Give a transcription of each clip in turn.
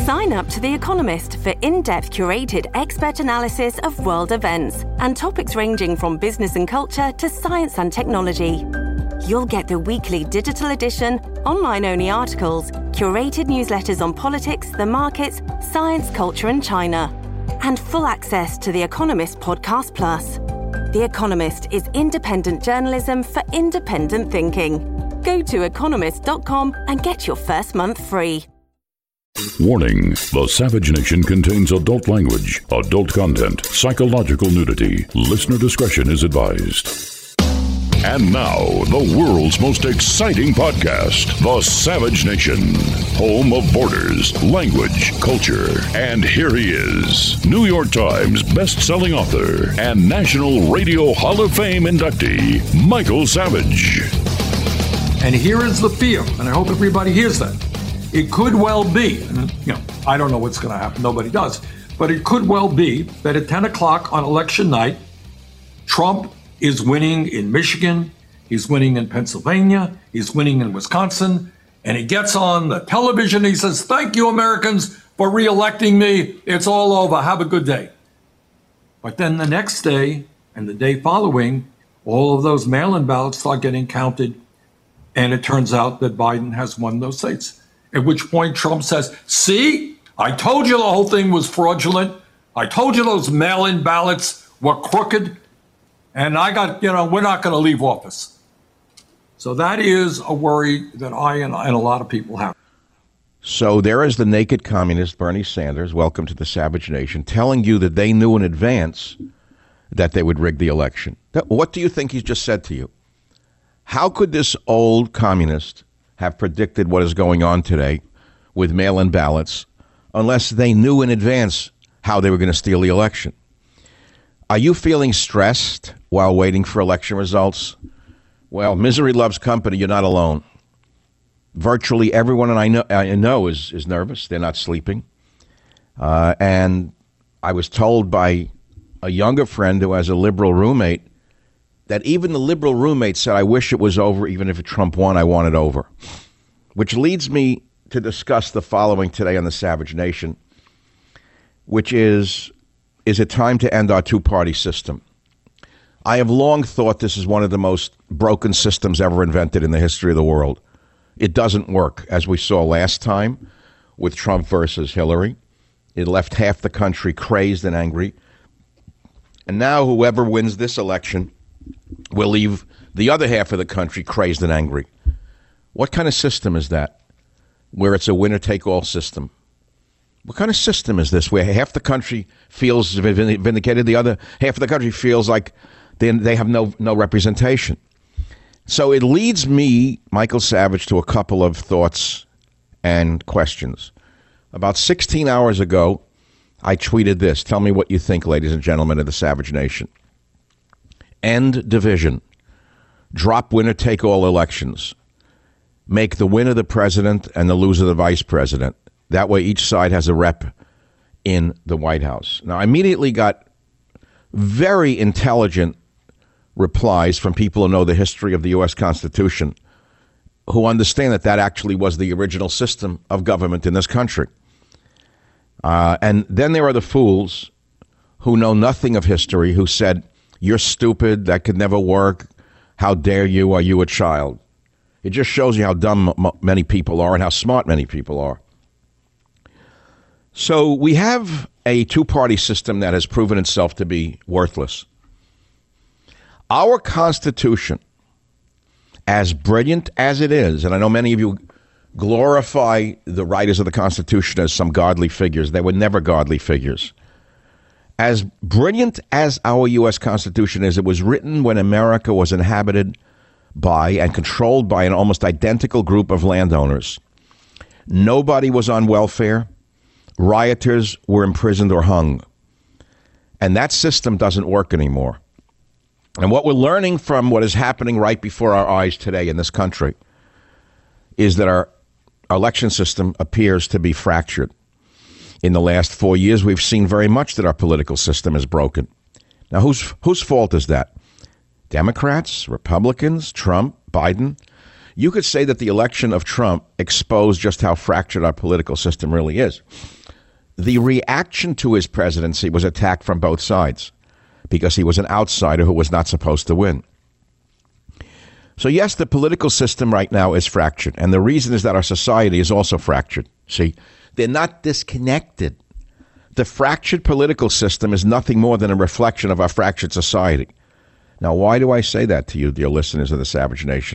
Sign up to The Economist for in-depth curated expert analysis of world events and topics ranging from business and culture to science and technology. You'll get the weekly digital edition, online-only articles, curated newsletters on politics, the markets, science, culture and China, and full access to The Economist Podcast Plus. The Economist is independent journalism for independent thinking. Go to economist.com and get your first month free. Warning: the Savage Nation contains adult language, adult content, psychological nudity. Listener discretion is advised. And now, the world's most exciting podcast, The Savage Nation, home of borders, language, culture. And here he is, New York Times best-selling author and National Radio Hall of Fame inductee, Michael Savage. And here is the fear, and I hope everybody hears that. It could well be, and I don't know what's going to happen, nobody does, but it could well be that at 10 o'clock on election night, Trump is winning in Michigan, he's winning in Pennsylvania, he's winning in Wisconsin, and he gets on the television, he says, "Thank you, Americans, for re-electing me. It's all over. Have a good day." But then the next day and the day following, all of those mail-in ballots start getting counted, and it turns out that Biden has won those states. At which point Trump says, "See, I told you the whole thing was fraudulent. I told you those mail-in ballots were crooked. And we're not going to leave office." So that is a worry that I and a lot of people have. So there is the naked communist, Bernie Sanders, welcome to the Savage Nation, telling you that they knew in advance that they would rig the election. What do you think he's just said to you? How could this old communist have predicted what is going on today with mail-in ballots unless they knew in advance how they were going to steal the election? Are you feeling stressed while waiting for election results? Well, misery loves company. You're not alone. Virtually everyone I know is nervous. They're not sleeping. And I was told by a younger friend who has a liberal roommate that even the liberal roommate said, "I wish it was over. Even if Trump won, I want it over." Which leads me to discuss the following today on the Savage Nation, which is it time to end our two-party system? I have long thought this is one of the most broken systems ever invented in the history of the world. It doesn't work, as we saw last time with Trump versus Hillary. It left half the country crazed and angry. And now whoever wins this election will leave the other half of the country crazed and angry. What kind of system is that, where it's a winner-take-all system? What kind of system is this, where half the country feels vindicated, the other half of the country feels like they have no representation? So it leads me, Michael Savage, to a couple of thoughts and questions. About 16 hours ago, I tweeted this. Tell me what you think, ladies and gentlemen of the Savage Nation. End division. Drop winner-take-all elections. Make the winner the president and the loser the vice president. That way each side has a rep in the White House. Now, I immediately got very intelligent replies from people who know the history of the U.S. Constitution, who understand that actually was the original system of government in this country. And then there are the fools who know nothing of history, who said, "You're stupid, that could never work. How dare you? Are you a child?" It just shows you how dumb many people are and how smart many people are. So we have a two-party system that has proven itself to be worthless. Our Constitution, as brilliant as it is, and I know many of you glorify the writers of the Constitution as some godly figures. They were never godly figures. As brilliant as our U.S. Constitution is, it was written when America was inhabited by and controlled by an almost identical group of landowners. Nobody was on welfare. Rioters were imprisoned or hung. And that system doesn't work anymore. And what we're learning from what is happening right before our eyes today in this country is that our election system appears to be fractured. In the last 4 years, we've seen very much that our political system is broken. Now, whose fault is that? Democrats, Republicans, Trump, Biden? You could say that the election of Trump exposed just how fractured our political system really is. the reaction to his presidency was attack from both sides because he was an outsider who was not supposed to win. So yes, the political system right now is fractured, and the reason is that our society is also fractured. See, they're not disconnected. The fractured political system is nothing more than a reflection of our fractured society. Now, why do I say that to you, dear listeners of the Savage Nation?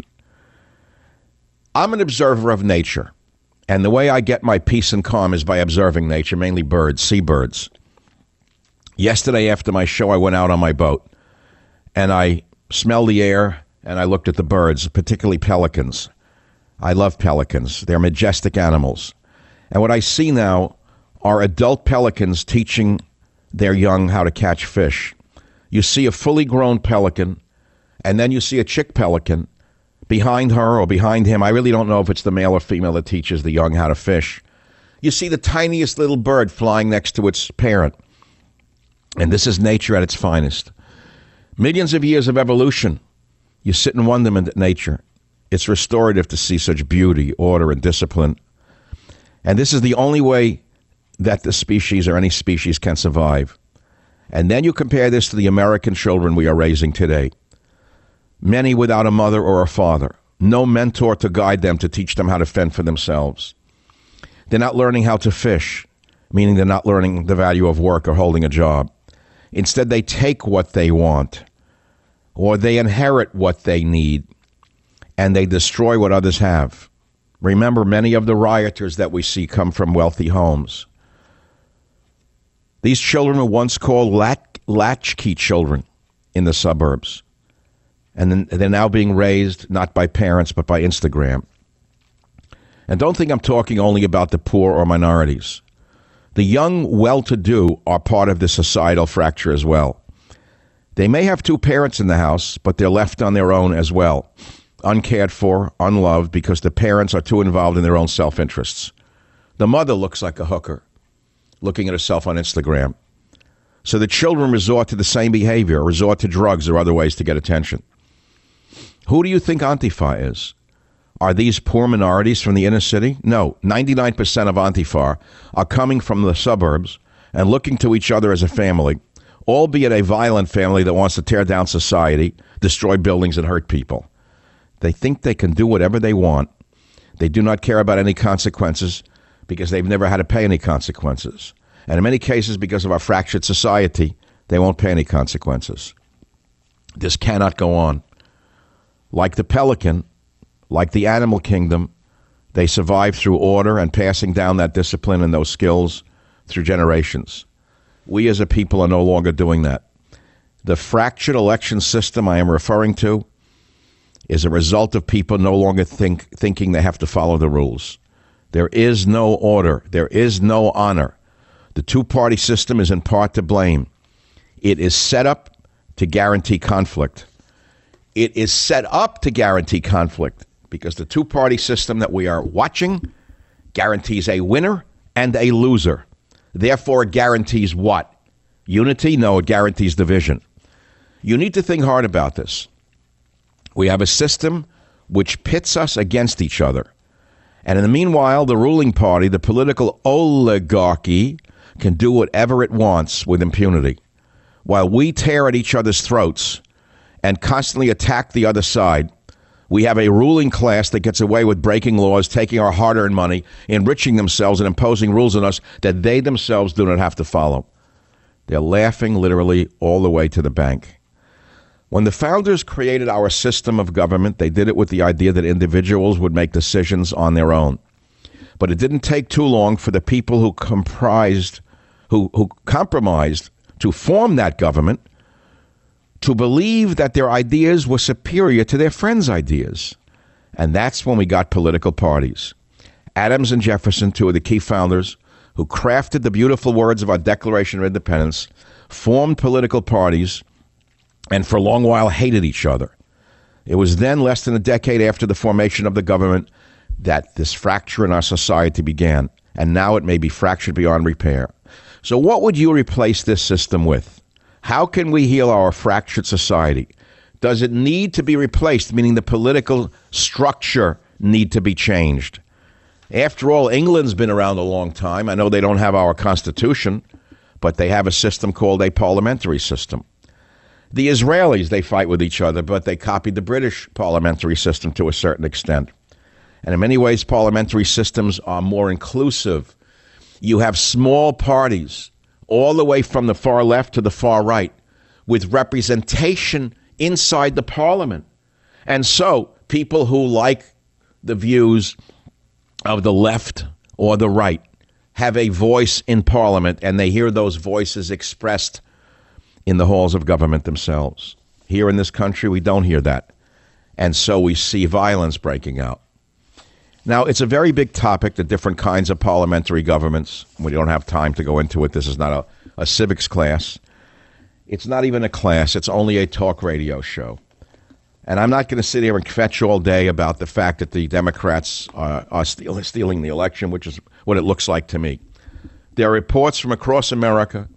I'm an observer of nature, and the way I get my peace and calm is by observing nature, mainly birds, seabirds. Yesterday after my show, I went out on my boat, and I smelled the air, and I looked at the birds, particularly pelicans. I love pelicans. They're majestic animals. And what I see now are adult pelicans teaching their young how to catch fish. You see a fully grown pelican, and then you see a chick pelican behind her or behind him. I really don't know if it's the male or female that teaches the young how to fish. You see the tiniest little bird flying next to its parent. And this is nature at its finest. Millions of years of evolution. You sit in wonderment at nature. It's restorative to see such beauty, order, and discipline. And this is the only way that the species or any species can survive. And then you compare this to the American children we are raising today. Many without a mother or a father. No mentor to guide them, to teach them how to fend for themselves. They're not learning how to fish, meaning they're not learning the value of work or holding a job. Instead, they take what they want, or they inherit what they need, and they destroy what others have. Remember, many of the rioters that we see come from wealthy homes. These children were once called latchkey children in the suburbs, and then they're now being raised not by parents but by Instagram. And don't think I'm talking only about the poor or minorities. The young well-to-do are part of the societal fracture as well. They may have two parents in the house, but they're left on their own as well, uncared for, unloved, because the parents are too involved in their own self-interests. The mother looks like a hooker, looking at herself on Instagram. So the children resort to the same behavior, resort to drugs or other ways to get attention. Who do you think Antifa is? Are these poor minorities from the inner city? No, 99% of Antifa are coming from the suburbs and looking to each other as a family, albeit a violent family that wants to tear down society, destroy buildings, and hurt people. They think they can do whatever they want. They do not care about any consequences because they've never had to pay any consequences. And in many cases, because of our fractured society, they won't pay any consequences. This cannot go on. Like the pelican, like the animal kingdom, they survive through order and passing down that discipline and those skills through generations. We as a people are no longer doing that. The fractured election system I am referring to is a result of people no longer thinking they have to follow the rules. There is no order. There is no honor. The two-party system is in part to blame. It is set up to guarantee conflict. It is set up to guarantee conflict because the two-party system that we are watching guarantees a winner and a loser. Therefore, it guarantees what? Unity? No, it guarantees division. You need to think hard about this. We have a system which pits us against each other. And in the meanwhile, the ruling party, the political oligarchy, can do whatever it wants with impunity. While we tear at each other's throats and constantly attack the other side, we have a ruling class that gets away with breaking laws, taking our hard-earned money, enriching themselves, and imposing rules on us that they themselves do not have to follow. They're laughing literally all the way to the bank. When the founders created our system of government, they did it with the idea that individuals would make decisions on their own. But it didn't take too long for the people who compromised to form that government to believe that their ideas were superior to their friends' ideas. And that's when we got political parties. Adams and Jefferson, two of the key founders who crafted the beautiful words of our Declaration of Independence, formed political parties and for a long while hated each other. It was then, less than a decade after the formation of the government, that this fracture in our society began. And now it may be fractured beyond repair. So what would you replace this system with? How can we heal our fractured society? Does it need to be replaced, meaning the political structure need to be changed? After all, England's been around a long time. I know they don't have our constitution, but they have a system called a parliamentary system. The Israelis, they fight with each other, but they copied the British parliamentary system to a certain extent. And in many ways, parliamentary systems are more inclusive. You have small parties all the way from the far left to the far right with representation inside the parliament. And so people who like the views of the left or the right have a voice in parliament, and they hear those voices expressed in the halls of government themselves. Here in this country, we don't hear that. And so we see violence breaking out. Now, it's a very big topic, the different kinds of parliamentary governments. We don't have time to go into it. This is not a civics class. It's not even a class. It's only a talk radio show. And I'm not going to sit here and kvetch all day about the fact that the Democrats are stealing the election, which is what it looks like to me. There are reports from across America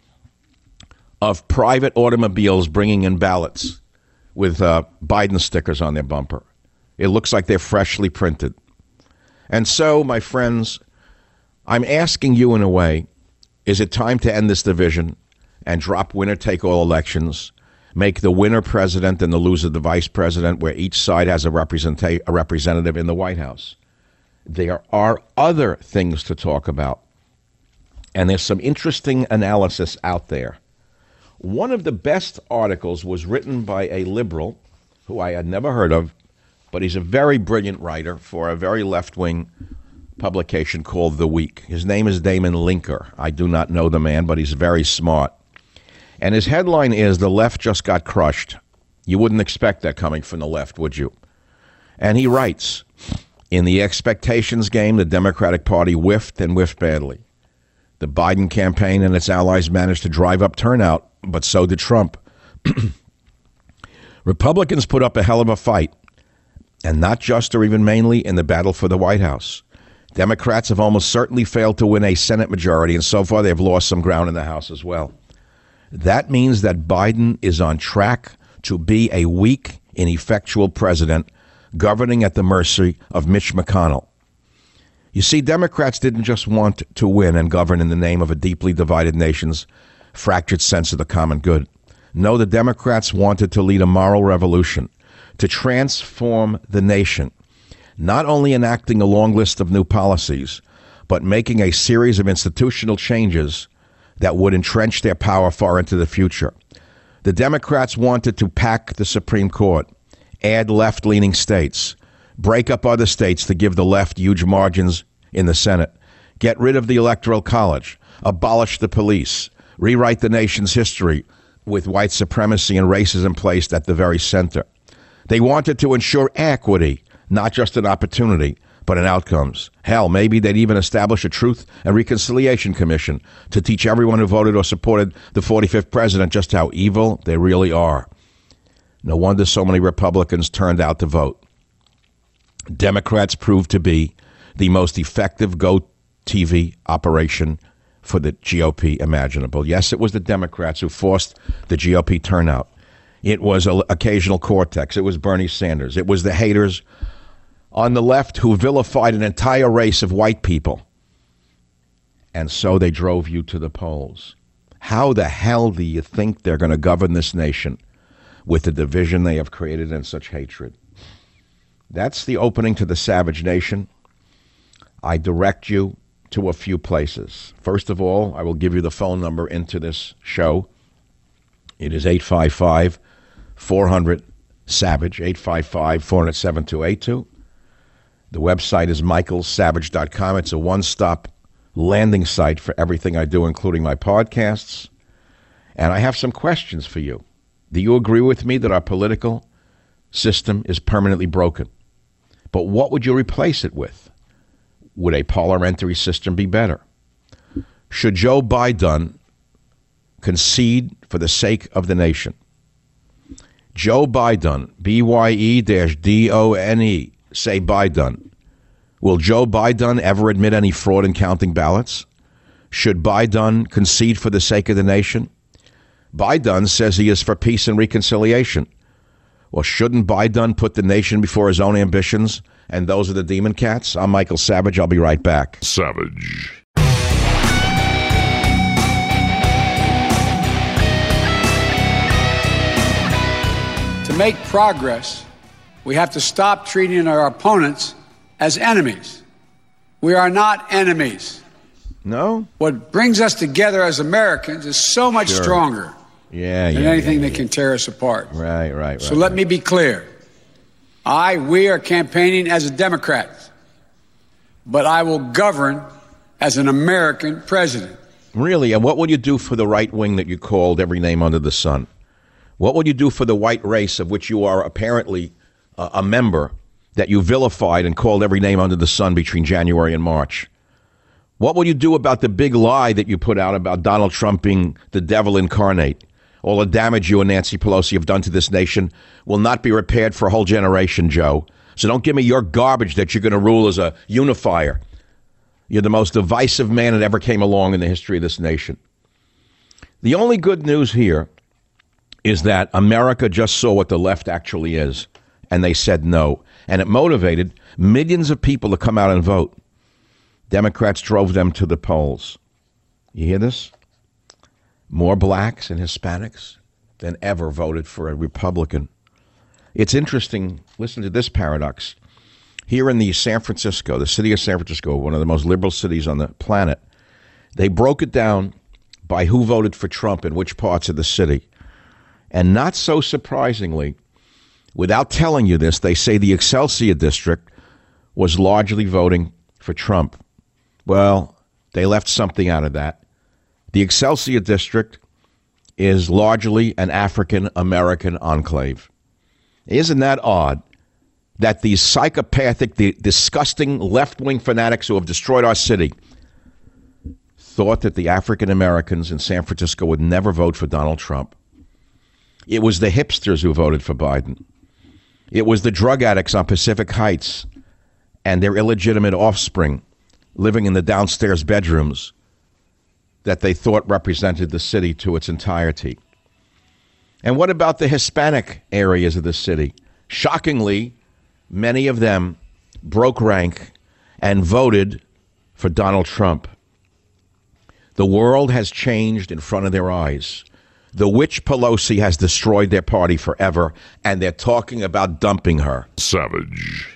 of private automobiles bringing in ballots with Biden stickers on their bumper. It looks like they're freshly printed. And so, my friends, I'm asking you in a way, is it time to end this division and drop winner-take-all elections, make the winner president and the loser the vice president, where each side has a representative in the White House? There are other things to talk about, and there's some interesting analysis out there. One of the best articles was written by a liberal who I had never heard of, but he's a very brilliant writer for a very left-wing publication called The Week. His name is Damon Linker. I do not know the man, but he's very smart. And his headline is, "The left just got crushed." You wouldn't expect that coming from the left, would you? And he writes, "In the expectations game, the Democratic Party whiffed and whiffed badly. The Biden campaign and its allies managed to drive up turnout, but so did Trump. Republicans put up a hell of a fight, and not just or even mainly in the battle for the White House. Democrats have almost certainly failed to win a Senate majority, and so far they've lost some ground in the House as well. That means that Biden is on track to be a weak, ineffectual president governing at the mercy of Mitch McConnell. You see, Democrats didn't just want to win and govern in the name of a deeply divided nation's fractured sense of the common good. No, the Democrats wanted to lead a moral revolution, to transform the nation, not only enacting a long list of new policies, but making a series of institutional changes that would entrench their power far into the future. The Democrats wanted to pack the Supreme Court, add left-leaning states, break up other states to give the left huge margins in the Senate, get rid of the Electoral College, abolish the police, rewrite the nation's history with white supremacy and racism placed at the very center. They wanted to ensure equity, not just an opportunity, but in outcomes. Hell, maybe they'd even establish a Truth and Reconciliation Commission to teach everyone who voted or supported the 45th president just how evil they really are. No wonder so many Republicans turned out to vote. Democrats proved to be the most effective Go-TV operation for the GOP imaginable. Yes, it was the Democrats who forced the GOP turnout. It was occasional Cortex. It was Bernie Sanders. It was the haters on the left who vilified an entire race of white people. And so they drove you to the polls. How the hell do you think they're going to govern this nation with the division they have created and such hatred? That's the opening to the Savage Nation. I direct you to a few places. First of all, I will give you the phone number into this show. It is 855-400-SAVAGE, 855-400-7282. The website is michaelsavage.com. It's a one-stop landing site for everything I do, including my podcasts. And I have some questions for you. Do you agree with me that our political system is permanently broken? But what would you replace it with? Would a parliamentary system be better? Should Joe Biden concede for the sake of the nation? Joe Biden, B-Y-E-D-O-N-E, say Biden. Will Joe Biden ever admit any fraud in counting ballots? Should Biden concede for the sake of the nation? Biden says he is for peace and reconciliation. Well, shouldn't Biden put the nation before his own ambitions And those are the Demon Cats. I'm Michael Savage. I'll be right back. Savage. To make progress, we have to stop treating our opponents as enemies. We are not enemies. No? What brings us together as Americans is so much stronger than anything that can tear us apart. Right. So let me be clear. We are campaigning as a Democrat, but I will govern as an American president. Really? And what would you do for the right wing that you called every name under the sun? What would you do for the white race of which you are apparently a member, that you vilified and called every name under the sun between January and March? What would you do about the big lie that you put out about Donald Trump being the devil incarnate? All the damage you and Nancy Pelosi have done to this nation will not be repaired for a whole generation, Joe. So don't give me your garbage that you're going to rule as a unifier. You're the most divisive man that ever came along in the history of this nation. The only good news here is that America just saw what the left actually is, and they said no. And it motivated millions of people to come out and vote. Democrats drove them to the polls. You hear this? More blacks and Hispanics than ever voted for a Republican. It's interesting. Listen to this paradox. Here in the city of San Francisco, one of the most liberal cities on the planet, they broke it down by who voted for Trump in which parts of the city. And not so surprisingly, without telling you this, they say the Excelsior district was largely voting for Trump. Well, they left something out of that. The Excelsior district is largely an African-American enclave. Isn't that odd that these psychopathic, disgusting left-wing fanatics who have destroyed our city thought that the African-Americans in San Francisco would never vote for Donald Trump? It was the hipsters who voted for Biden. It was the drug addicts on Pacific Heights and their illegitimate offspring living in the downstairs bedrooms that they thought represented the city to its entirety. And what about the Hispanic areas of the city? Shockingly, many of them broke rank and voted for Donald Trump. The world has changed in front of their eyes. The witch Pelosi has destroyed their party forever, and they're talking about dumping her. Savage.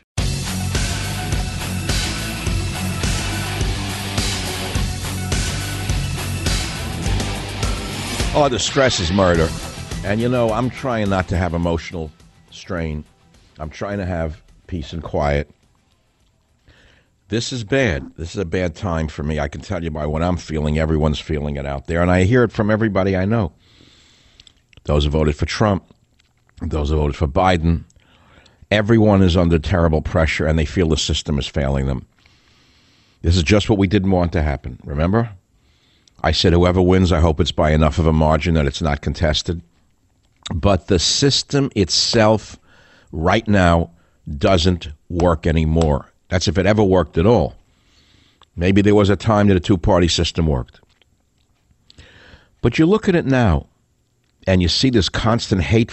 Oh, the stress is murder. And, you know, I'm trying not to have emotional strain. I'm trying to have peace and quiet. This is bad. This is a bad time for me. I can tell you by what I'm feeling. Everyone's feeling it out there. And I hear it from everybody I know. Those who voted for Trump, those who voted for Biden. Everyone is under terrible pressure, and they feel the system is failing them. This is just what we didn't want to happen. Remember? I said whoever wins, I hope it's by enough of a margin that it's not contested. But the system itself right now doesn't work anymore. That's if it ever worked at all. Maybe there was a time that a two-party system worked. But you look at it now, and you see this constant hate,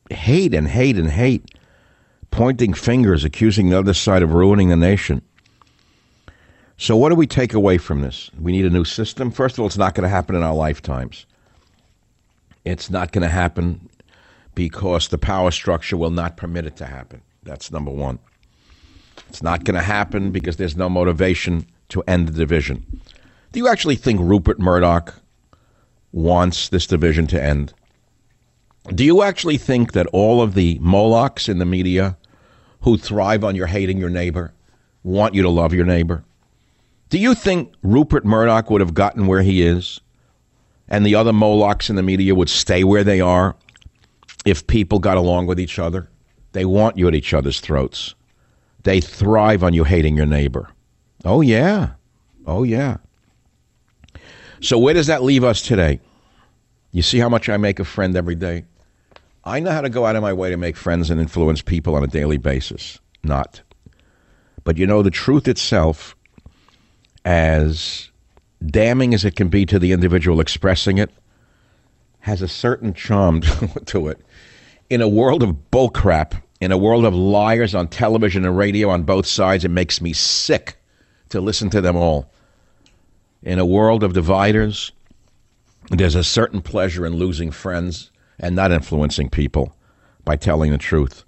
pointing fingers, accusing the other side of ruining the nation. So what do we take away from this? We need a new system. First of all, it's not going to happen in our lifetimes. It's not going to happen because the power structure will not permit it to happen. That's number one. It's not going to happen because there's no motivation to end the division. Do you actually think Rupert Murdoch wants this division to end? Do you actually think that all of the Molochs in the media who thrive on your hating your neighbor want you to love your neighbor? Do you think Rupert Murdoch would have gotten where he is and the other Molochs in the media would stay where they are if people got along with each other? They want you at each other's throats. They thrive on you hating your neighbor. Oh, yeah. Oh, yeah. So where does that leave us today? You see how much I make a friend every day? I know how to go out of my way to make friends and influence people on a daily basis. Not. But you know, the truth itself, as damning as it can be to the individual expressing it, has a certain charm to it. In a world of bullcrap, In a world of liars on television and radio on both sides, it makes me sick to listen to them all. In a world of dividers, there's a certain pleasure in losing friends and not influencing people by telling the truth.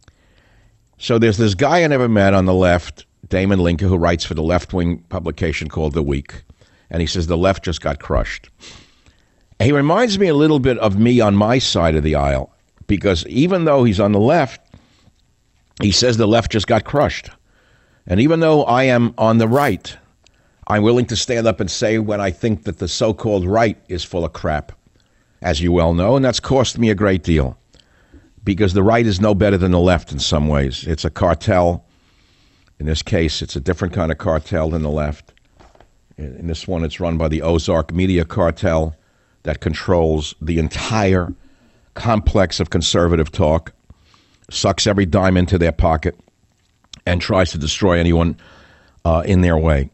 So there's this guy I never met on the left, Damon Linker, who writes for the left-wing publication called The Week. And he says the left just got crushed. He reminds me a little bit of me on my side of the aisle, because even though he's on the left, he says the left just got crushed. And even though I am on the right, I'm willing to stand up and say when I think that the so-called right is full of crap, as you well know, and that's cost me a great deal, because the right is no better than the left in some ways. It's a cartel. In this case, it's a different kind of cartel than the left. In this one, it's run by the Ozark Media Cartel that controls the entire complex of conservative talk, sucks every dime into their pocket, and tries to destroy anyone in their way.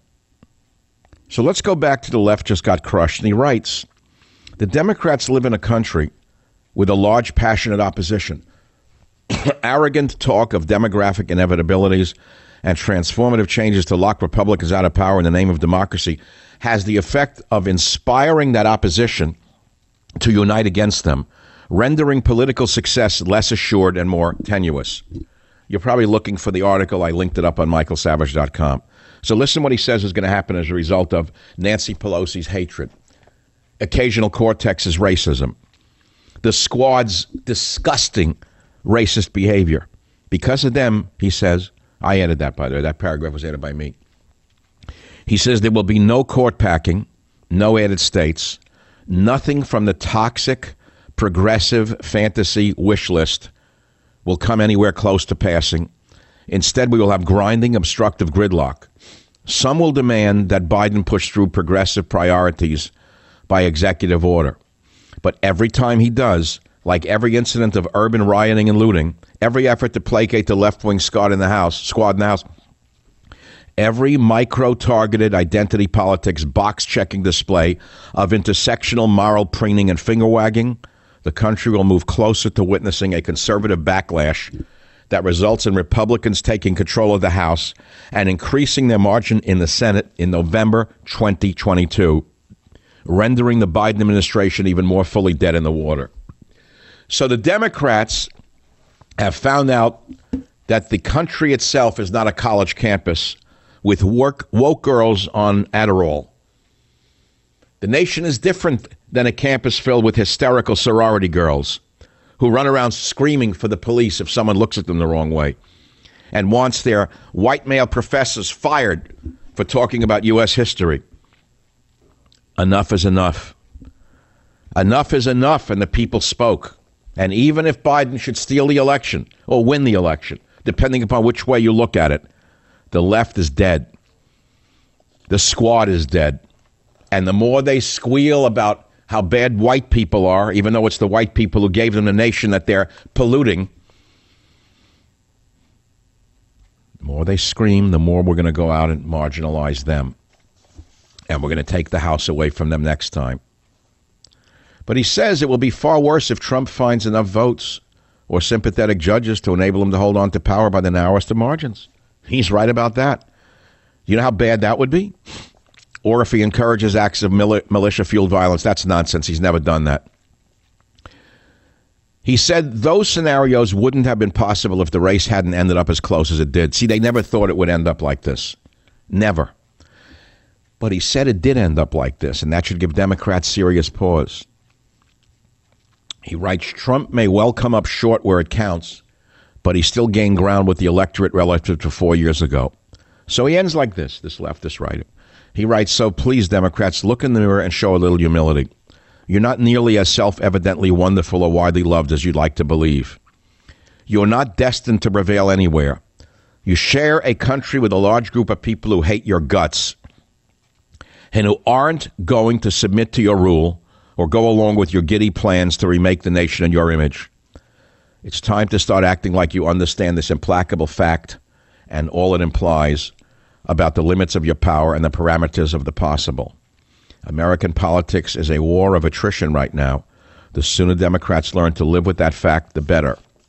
So let's go back to the left just got crushed. And he writes, the Democrats live in a country with a large, passionate opposition. Arrogant talk of demographic inevitabilities and transformative changes to lock Republicans out of power in the name of democracy has the effect of inspiring that opposition to unite against them, rendering political success less assured and more tenuous. You're probably looking for the article. I linked it up on michaelsavage.com. So listen what he says is going to happen as a result of Nancy Pelosi's hatred, occasional Cortex's racism, the squad's disgusting racist behavior. Because of them, he says, I added that, by the way, that paragraph was added by me. He says there will be no court packing, no added states, nothing from the toxic, progressive fantasy wish list will come anywhere close to passing. Instead, we will have grinding, obstructive gridlock. Some will demand that Biden push through progressive priorities by executive order. But every time he does, like every incident of urban rioting and looting, every effort to placate the left-wing squad in the House, every micro-targeted identity politics box-checking display of intersectional moral preening and finger-wagging, the country will move closer to witnessing a conservative backlash that results in Republicans taking control of the House and increasing their margin in the Senate in November 2022, rendering the Biden administration even more fully dead in the water. So the Democrats have found out that the country itself is not a college campus with woke girls on Adderall. The nation is different than a campus filled with hysterical sorority girls who run around screaming for the police if someone looks at them the wrong way and wants their white male professors fired for talking about U.S. history. Enough is enough. Enough is enough, and the people spoke. And even if Biden should steal the election or win the election, depending upon which way you look at it, the left is dead. The squad is dead. And the more they squeal about how bad white people are, even though it's the white people who gave them the nation that they're polluting, the more they scream, the more we're going to go out and marginalize them. And we're going to take the House away from them next time. But he says it will be far worse if Trump finds enough votes or sympathetic judges to enable him to hold on to power by the narrowest of margins. He's right about that. You know how bad that would be? Or if he encourages acts of militia-fueled violence. That's nonsense. He's never done that. He said those scenarios wouldn't have been possible if the race hadn't ended up as close as it did. See, they never thought it would end up like this. Never. But he said it did end up like this, and that should give Democrats serious pause. He writes, Trump may well come up short where it counts, but he still gained ground with the electorate relative to 4 years ago. So he ends like this leftist writer. He writes, so please, Democrats, look in the mirror and show a little humility. You're not nearly as self-evidently wonderful or widely loved as you'd like to believe. You're not destined to prevail anywhere. You share a country with a large group of people who hate your guts and who aren't going to submit to your rule or go along with your giddy plans to remake the nation in your image. It's time to start acting like you understand this implacable fact and all it implies about the limits of your power and the parameters of the possible. American politics is a war of attrition right now. The sooner Democrats learn to live with that fact, the better.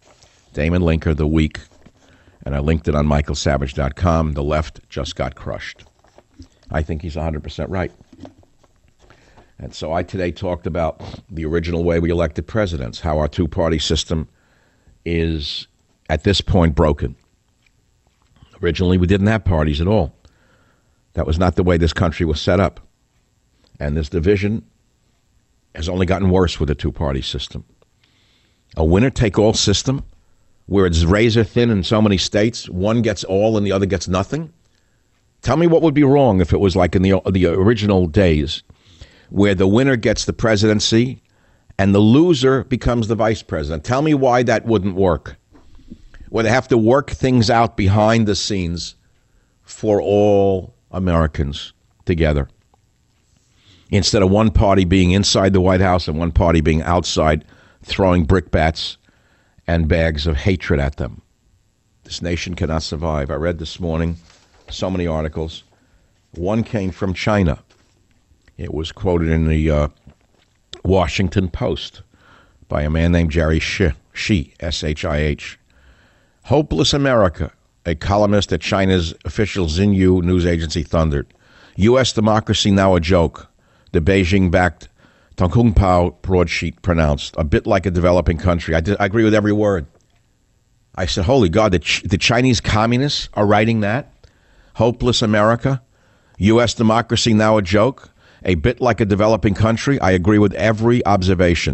Damon Linker, The Week, and I linked it on michaelsavage.com. The left just got crushed. I think he's 100% right. And so I today talked about the original way we elected presidents, how our two-party system is, at this point, broken. Originally, we didn't have parties at all. That was not the way this country was set up. And this division has only gotten worse with a two-party system. A winner-take-all system where it's razor thin in so many states, one gets all and the other gets nothing. Tell me what would be wrong if it was like in the original days, where the winner gets the presidency and the loser becomes the vice president. Tell me why that wouldn't work. Where they have to work things out behind the scenes for all Americans together. Instead of one party being inside the White House and one party being outside throwing brickbats and bags of hatred at them. This nation cannot survive. I read this morning so many articles. One came from China. It was quoted in the Washington Post by a man named Jerry Shi, S-H-I-H. Hopeless America, a columnist at China's official Xinyu news agency thundered. U.S. democracy now a joke. The Beijing-backed Tongkungpao broadsheet pronounced, a bit like a developing country. I agree with every word. I said, holy God, the Chinese communists are writing that? Hopeless America? U.S. democracy now a joke? A bit like a developing country? I agree with every observation.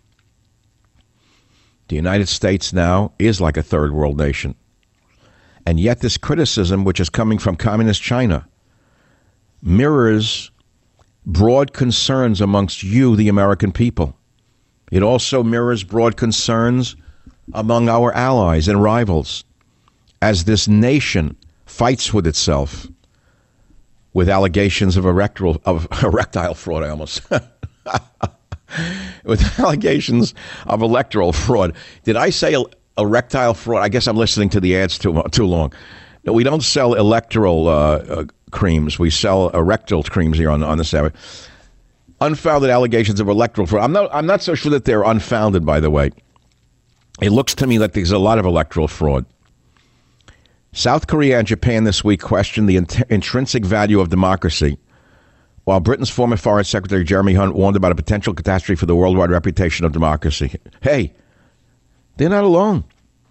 The United States now is like a third world nation. And yet this criticism, which is coming from communist China, mirrors broad concerns amongst you, the American people. It also mirrors broad concerns among our allies and rivals as this nation fights with itself with allegations of erectile fraud. I almost with allegations of electoral fraud. Did I say erectile fraud? I guess I'm listening to the ads too long. No, we don't sell electoral creams. We sell erectile creams here on the Sabbath. Unfounded allegations of electoral fraud. I'm not so sure that they're unfounded, by the way. It looks to me like there's a lot of electoral fraud. South Korea and Japan this week questioned the intrinsic value of democracy, while Britain's former Foreign Secretary Jeremy Hunt warned about a potential catastrophe for the worldwide reputation of democracy. Hey, they're not alone.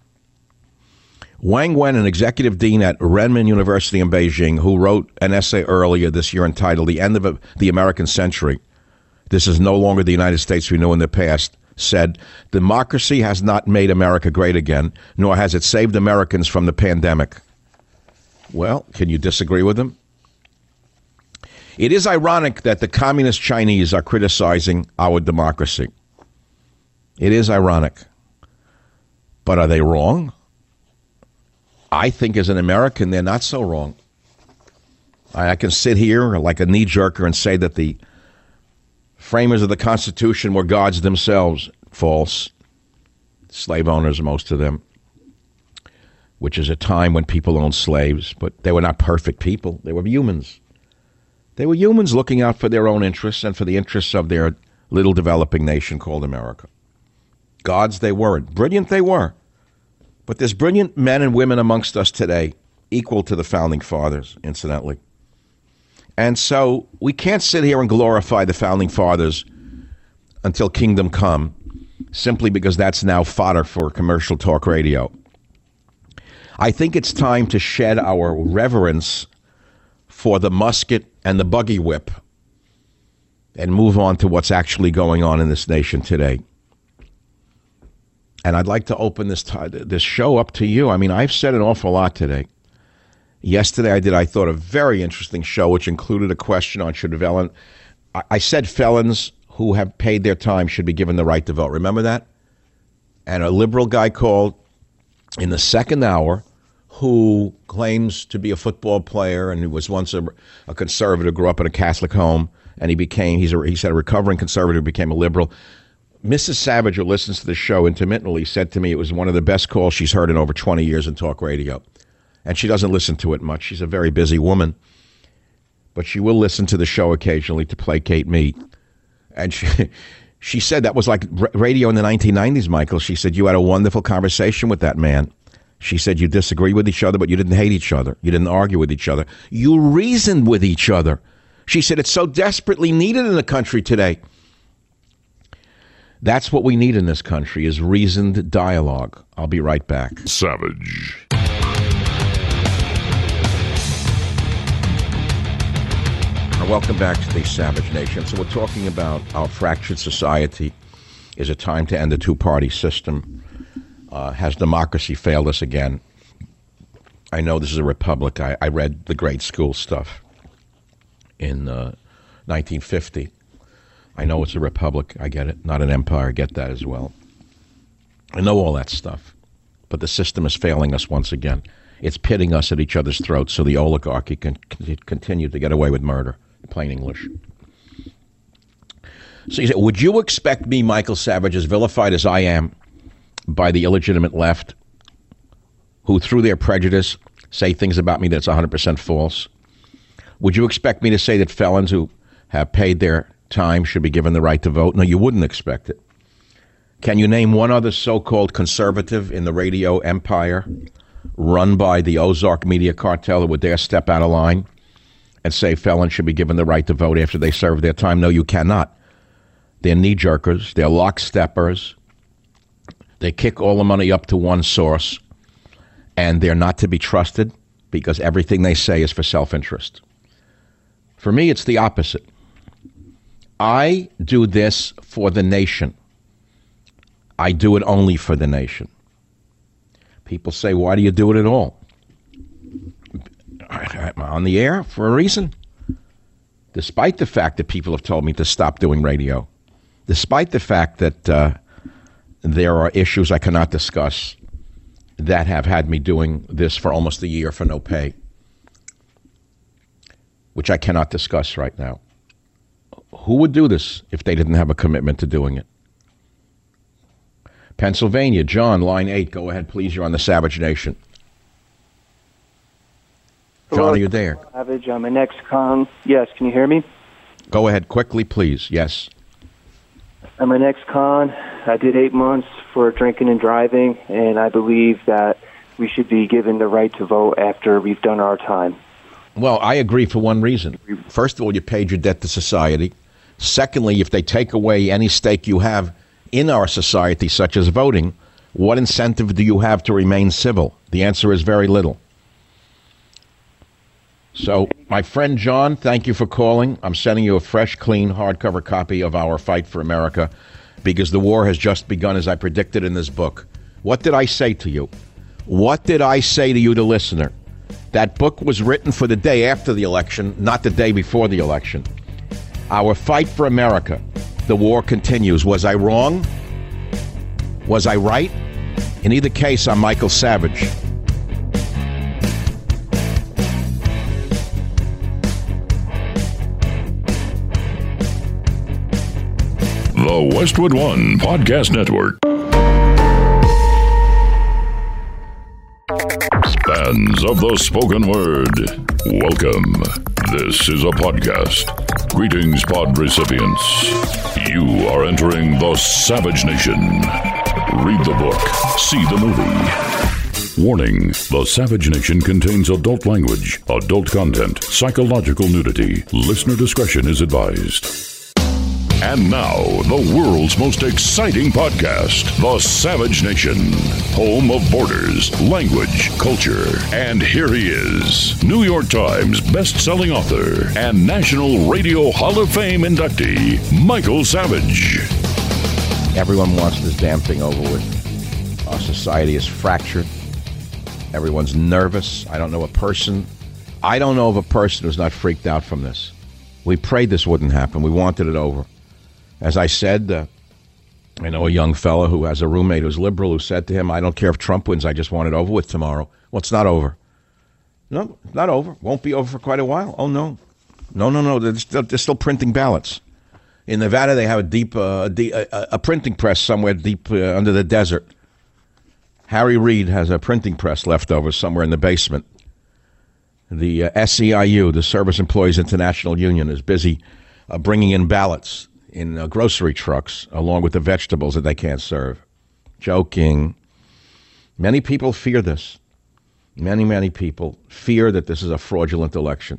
Wang Wen, an executive dean at Renmin University in Beijing, who wrote an essay earlier this year entitled The End of the American Century, This is no longer the United States we knew in the past, said, democracy has not made America great again, nor has it saved Americans from the pandemic. Well, can you disagree with him? It is ironic that the communist Chinese are criticizing our democracy. It is ironic. But are they wrong? I think as an American, they're not so wrong. I can sit here like a knee-jerker and say that the framers of the Constitution were gods themselves. False. Slave owners, most of them, which is a time when people owned slaves, but they were not perfect people. They were humans. They were humans looking out for their own interests and for the interests of their little developing nation called America. Gods they weren't. Brilliant they were. But there's brilliant men and women amongst us today, equal to the Founding Fathers, incidentally. And so we can't sit here and glorify the Founding Fathers until Kingdom Come, simply because that's now fodder for commercial talk radio. I think it's time to shed our reverence for the musket and the buggy whip and move on to what's actually going on in this nation today. And I'd like to open this show up to you. I mean, I've said an awful lot today. Yesterday I thought, a very interesting show, which included a question on should felon. I said felons who have paid their time should be given the right to vote. Remember that? And a liberal guy called in the second hour who claims to be a football player and who was once a conservative, grew up in a Catholic home, and he said a recovering conservative, became a liberal. Mrs. Savage, who listens to the show intermittently, said to me it was one of the best calls she's heard in over 20 years in talk radio. And she doesn't listen to it much. She's a very busy woman. But she will listen to the show occasionally to placate me. And She said that was like radio in the 1990s, Michael. She said you had a wonderful conversation with that man. She said you disagreed with each other, but you didn't hate each other. You didn't argue with each other. You reasoned with each other. She said it's so desperately needed in the country today. That's what we need in this country, is reasoned dialogue. I'll be right back. Savage. Welcome back to the Savage Nation. So we're talking about our fractured society. Is it time to end the two-party system? Has democracy failed us again? I know this is a republic. I read the grade school stuff in 1950. I know it's a republic. I get it. Not an empire. I get that as well. I know all that stuff. But the system is failing us once again. It's pitting us at each other's throats so the oligarchy can continue to get away with murder. In plain English. So you say, would you expect me, Michael Savage, as vilified as I am by the illegitimate left, who through their prejudice say things about me that's 100% false? Would you expect me to say that felons who have paid their time should be given the right to vote? No, you wouldn't expect it. Can you name one other so-called conservative in the radio empire run by the Ozark media cartel that would dare step out of line and say felons should be given the right to vote after they serve their time? No, you cannot. They're knee-jerkers. They're lock-steppers. They kick all the money up to one source, and they're not to be trusted because everything they say is for self-interest. For me, it's the opposite. I do this for the nation. I do it only for the nation. People say, why do you do it at all? I'm on the air for a reason. Despite the fact that people have told me to stop doing radio, despite the fact that there are issues I cannot discuss that have had me doing this for almost a year for no pay, which I cannot discuss right now. Who would do this if they didn't have a commitment to doing it? Pennsylvania, John, line 8. Go ahead, please. You're on the Savage Nation. John, are you there? Savage, I'm an ex-con. Yes, can you hear me? Go ahead, quickly, please. Yes. I'm an ex-con. I did 8 months for drinking and driving, and I believe that we should be given the right to vote after we've done our time. Well, I agree for one reason. First of all, you paid your debt to society. Secondly, if they take away any stake you have in our society, such as voting, what incentive do you have to remain civil? The answer is very little. So, my friend John, thank you for calling. I'm sending you a fresh, clean, hardcover copy of our Fight for America because the war has just begun, as I predicted in this book. What did I say to you? What did I say to you, the listener? That book was written for the day after the election, not the day before the election. Our Fight for America. The war continues. Was I wrong? Was I right? In either case, I'm Michael Savage. The Westwood One Podcast Network. Fans of the spoken word, welcome. This is a podcast. Greetings, pod recipients. You are entering the Savage Nation. Read the book, see the movie. Warning, the Savage Nation contains adult language, adult content, psychological nudity. Listener discretion is advised. And now, the world's most exciting podcast, The Savage Nation, home of borders, language, culture. And here he is, New York Times best-selling author and National Radio Hall of Fame inductee, Michael Savage. Everyone wants this damn thing over with. Our society is fractured. Everyone's nervous. I don't know of a person who's not freaked out from this. We prayed this wouldn't happen. We wanted it over. As I said, I know a young fellow who has a roommate who's liberal who said to him, I don't care if Trump wins, I just want it over with tomorrow. Well, it's not over. No, it's not over. Won't be over for quite a while. Oh, no. No. They're still printing ballots. In Nevada, they have a printing press somewhere deep under the desert. Harry Reid has a printing press left over somewhere in the basement. The SEIU, the Service Employees International Union, is busy bringing in ballots. in grocery trucks along with the vegetables that they can't serve. Joking. Many people fear this. Many people fear that this is a fraudulent election.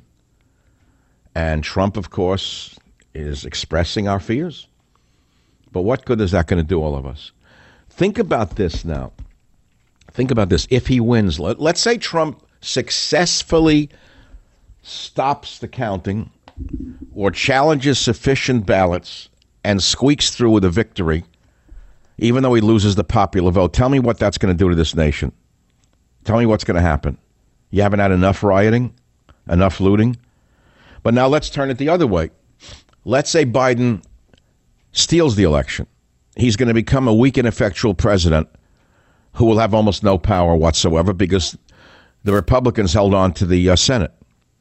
And Trump, of course, is expressing our fears. But what good is that going to do all of us? Think about this now. Think about this. If he wins, let's say Trump successfully stops the counting or challenges sufficient ballots and squeaks through with a victory, even though he loses the popular vote. Tell me what that's going to do to this nation. Tell me what's going to happen. You haven't had enough rioting, enough looting. But now let's turn it the other way. Let's say Biden steals the election. He's going to become a weak, ineffectual president who will have almost no power whatsoever because the Republicans held on to the Senate.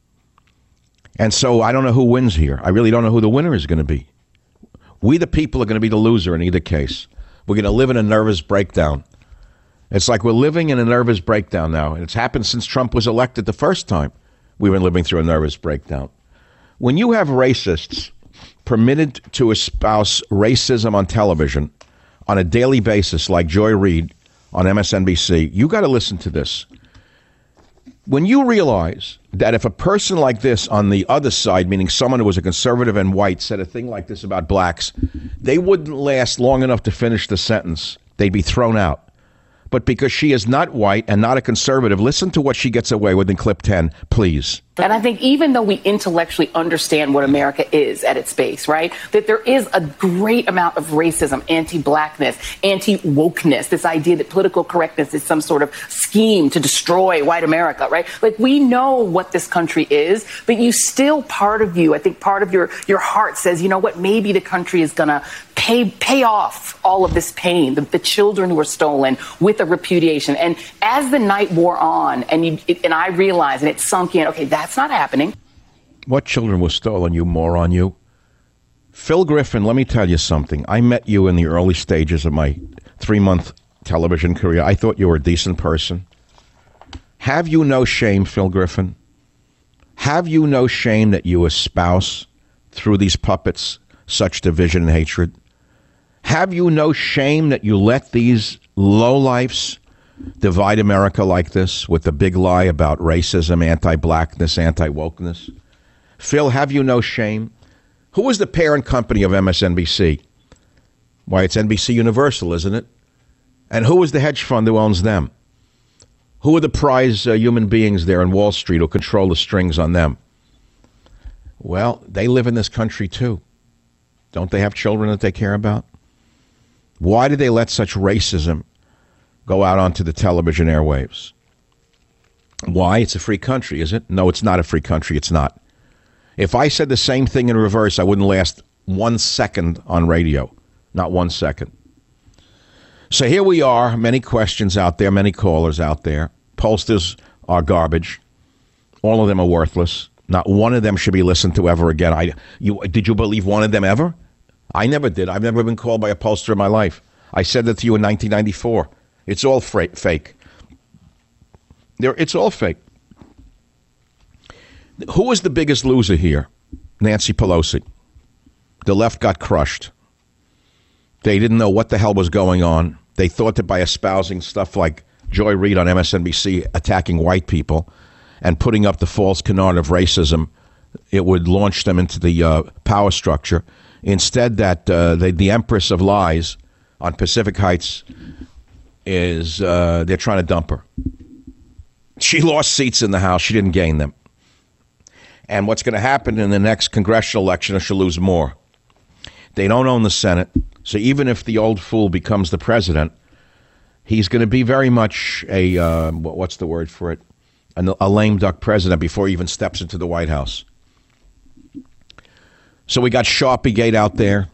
And so I don't know who wins here. I really don't know who the winner is going to be. We, the people, are going to be the loser in either case. We're going to live in a nervous breakdown. It's like we're living in a nervous breakdown now. And it's happened since Trump was elected the first time. We've been living through a nervous breakdown. When you have racists permitted to espouse racism on television on a daily basis, like Joy Reid on MSNBC, you got to listen to this. When you realize that if a person like this on the other side, meaning someone who was a conservative and white, said a thing like this about blacks, they wouldn't last long enough to finish the sentence. They'd be thrown out. But because she is not white and not a conservative, listen to what she gets away with in clip 10, please. And I think even though we intellectually understand what America is at its base, right, that there is a great amount of racism, anti-blackness, anti-wokeness, this idea that political correctness is some sort of scheme to destroy white America, right? Like, we know what this country is, but you still, part of you, I think part of your heart says, you know what, maybe the country is going to pay off all of this pain, the children who were stolen with a repudiation. And as the night wore on and I realized, and it sunk in, okay, that's not happening. What children were stolen, you moron, you? Phil Griffin, let me tell you something. I met you in the early stages of my 3-month television career. I thought you were a decent person. Have you no shame, Phil Griffin? Have you no shame that you espouse through these puppets such division and hatred? Have you no shame that you let these lowlifes divide America like this with the big lie about racism, anti-blackness, anti-wokeness? Phil, have you no shame? Who is the parent company of MSNBC? Why, it's NBC Universal, isn't it? And who is the hedge fund who owns them? Who are the prize human beings there in Wall Street who control the strings on them? Well, they live in this country too. Don't they have children that they care about? Why do they let such racism go out onto the television airwaves? Why? It's a free country, is it? No, it's not a free country. It's not. If I said the same thing in reverse, I wouldn't last 1 second on radio. Not 1 second. So here we are. Many questions out there, many callers out there. Pollsters are garbage. All of them are worthless. Not one of them should be listened to ever again. Did you believe one of them ever? I never did. I've never been called by a pollster in my life. I said that to you in 1994. It's all fake. It's all fake. Who was the biggest loser here? Nancy Pelosi. The left got crushed. They didn't know what the hell was going on. They thought that by espousing stuff like Joy Reid on MSNBC attacking white people and putting up the false canard of racism, it would launch them into the power structure. Instead, that the Empress of Lies on Pacific Heights is they're trying to dump her. She lost seats in the House. She didn't gain them. And what's going to happen in the next congressional election is she'll lose more. They don't own the Senate. So even if the old fool becomes the president, he's going to be very much a, what's the word for it? A lame duck president before he even steps into the White House. So we got Sharpiegate out there.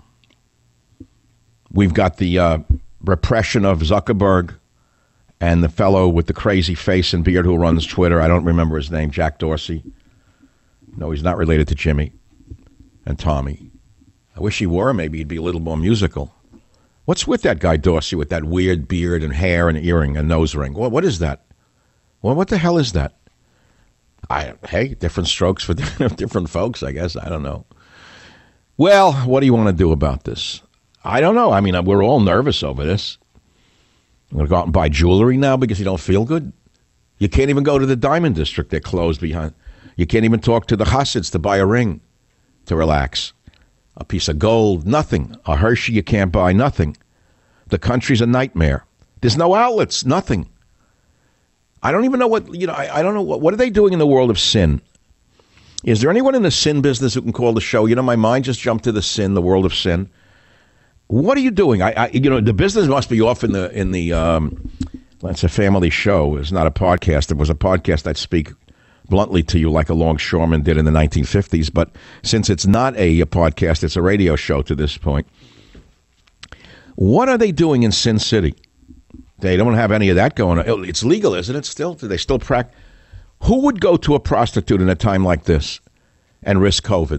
We've got the repression of Zuckerberg and the fellow with the crazy face and beard who runs Twitter. I don't remember his name, Jack Dorsey. No, he's not related to Jimmy and Tommy. I wish he were. Maybe he'd be a little more musical. What's with that guy Dorsey with that weird beard and hair and earring and nose ring? What is that? Well, what the hell is that? Hey, different strokes for different folks, I guess. I don't know. Well, what do you want to do about this? I don't know. I mean, we're all nervous over this. I'm going to go out and buy jewelry now because you don't feel good. You can't even go to the Diamond District. They're closed behind. You can't even talk to the Hasids to buy a ring to relax. A piece of gold, nothing. A Hershey you can't buy, nothing. The country's a nightmare. There's no outlets, nothing. I don't even know what, I don't know. What are they doing in the world of sin? Is there anyone in the sin business who can call the show? My mind just jumped to the sin, the world of sin. What are you doing? The business must be off in the it's a family show. It's not a podcast. If it was a podcast, I'd speak bluntly to you like a longshoreman did in the 1950s. But since it's not a podcast, it's a radio show to this point. What are they doing in Sin City? They don't have any of that going on. It's legal, isn't it, still? Do they still practice? Who would go to a prostitute in a time like this and risk COVID?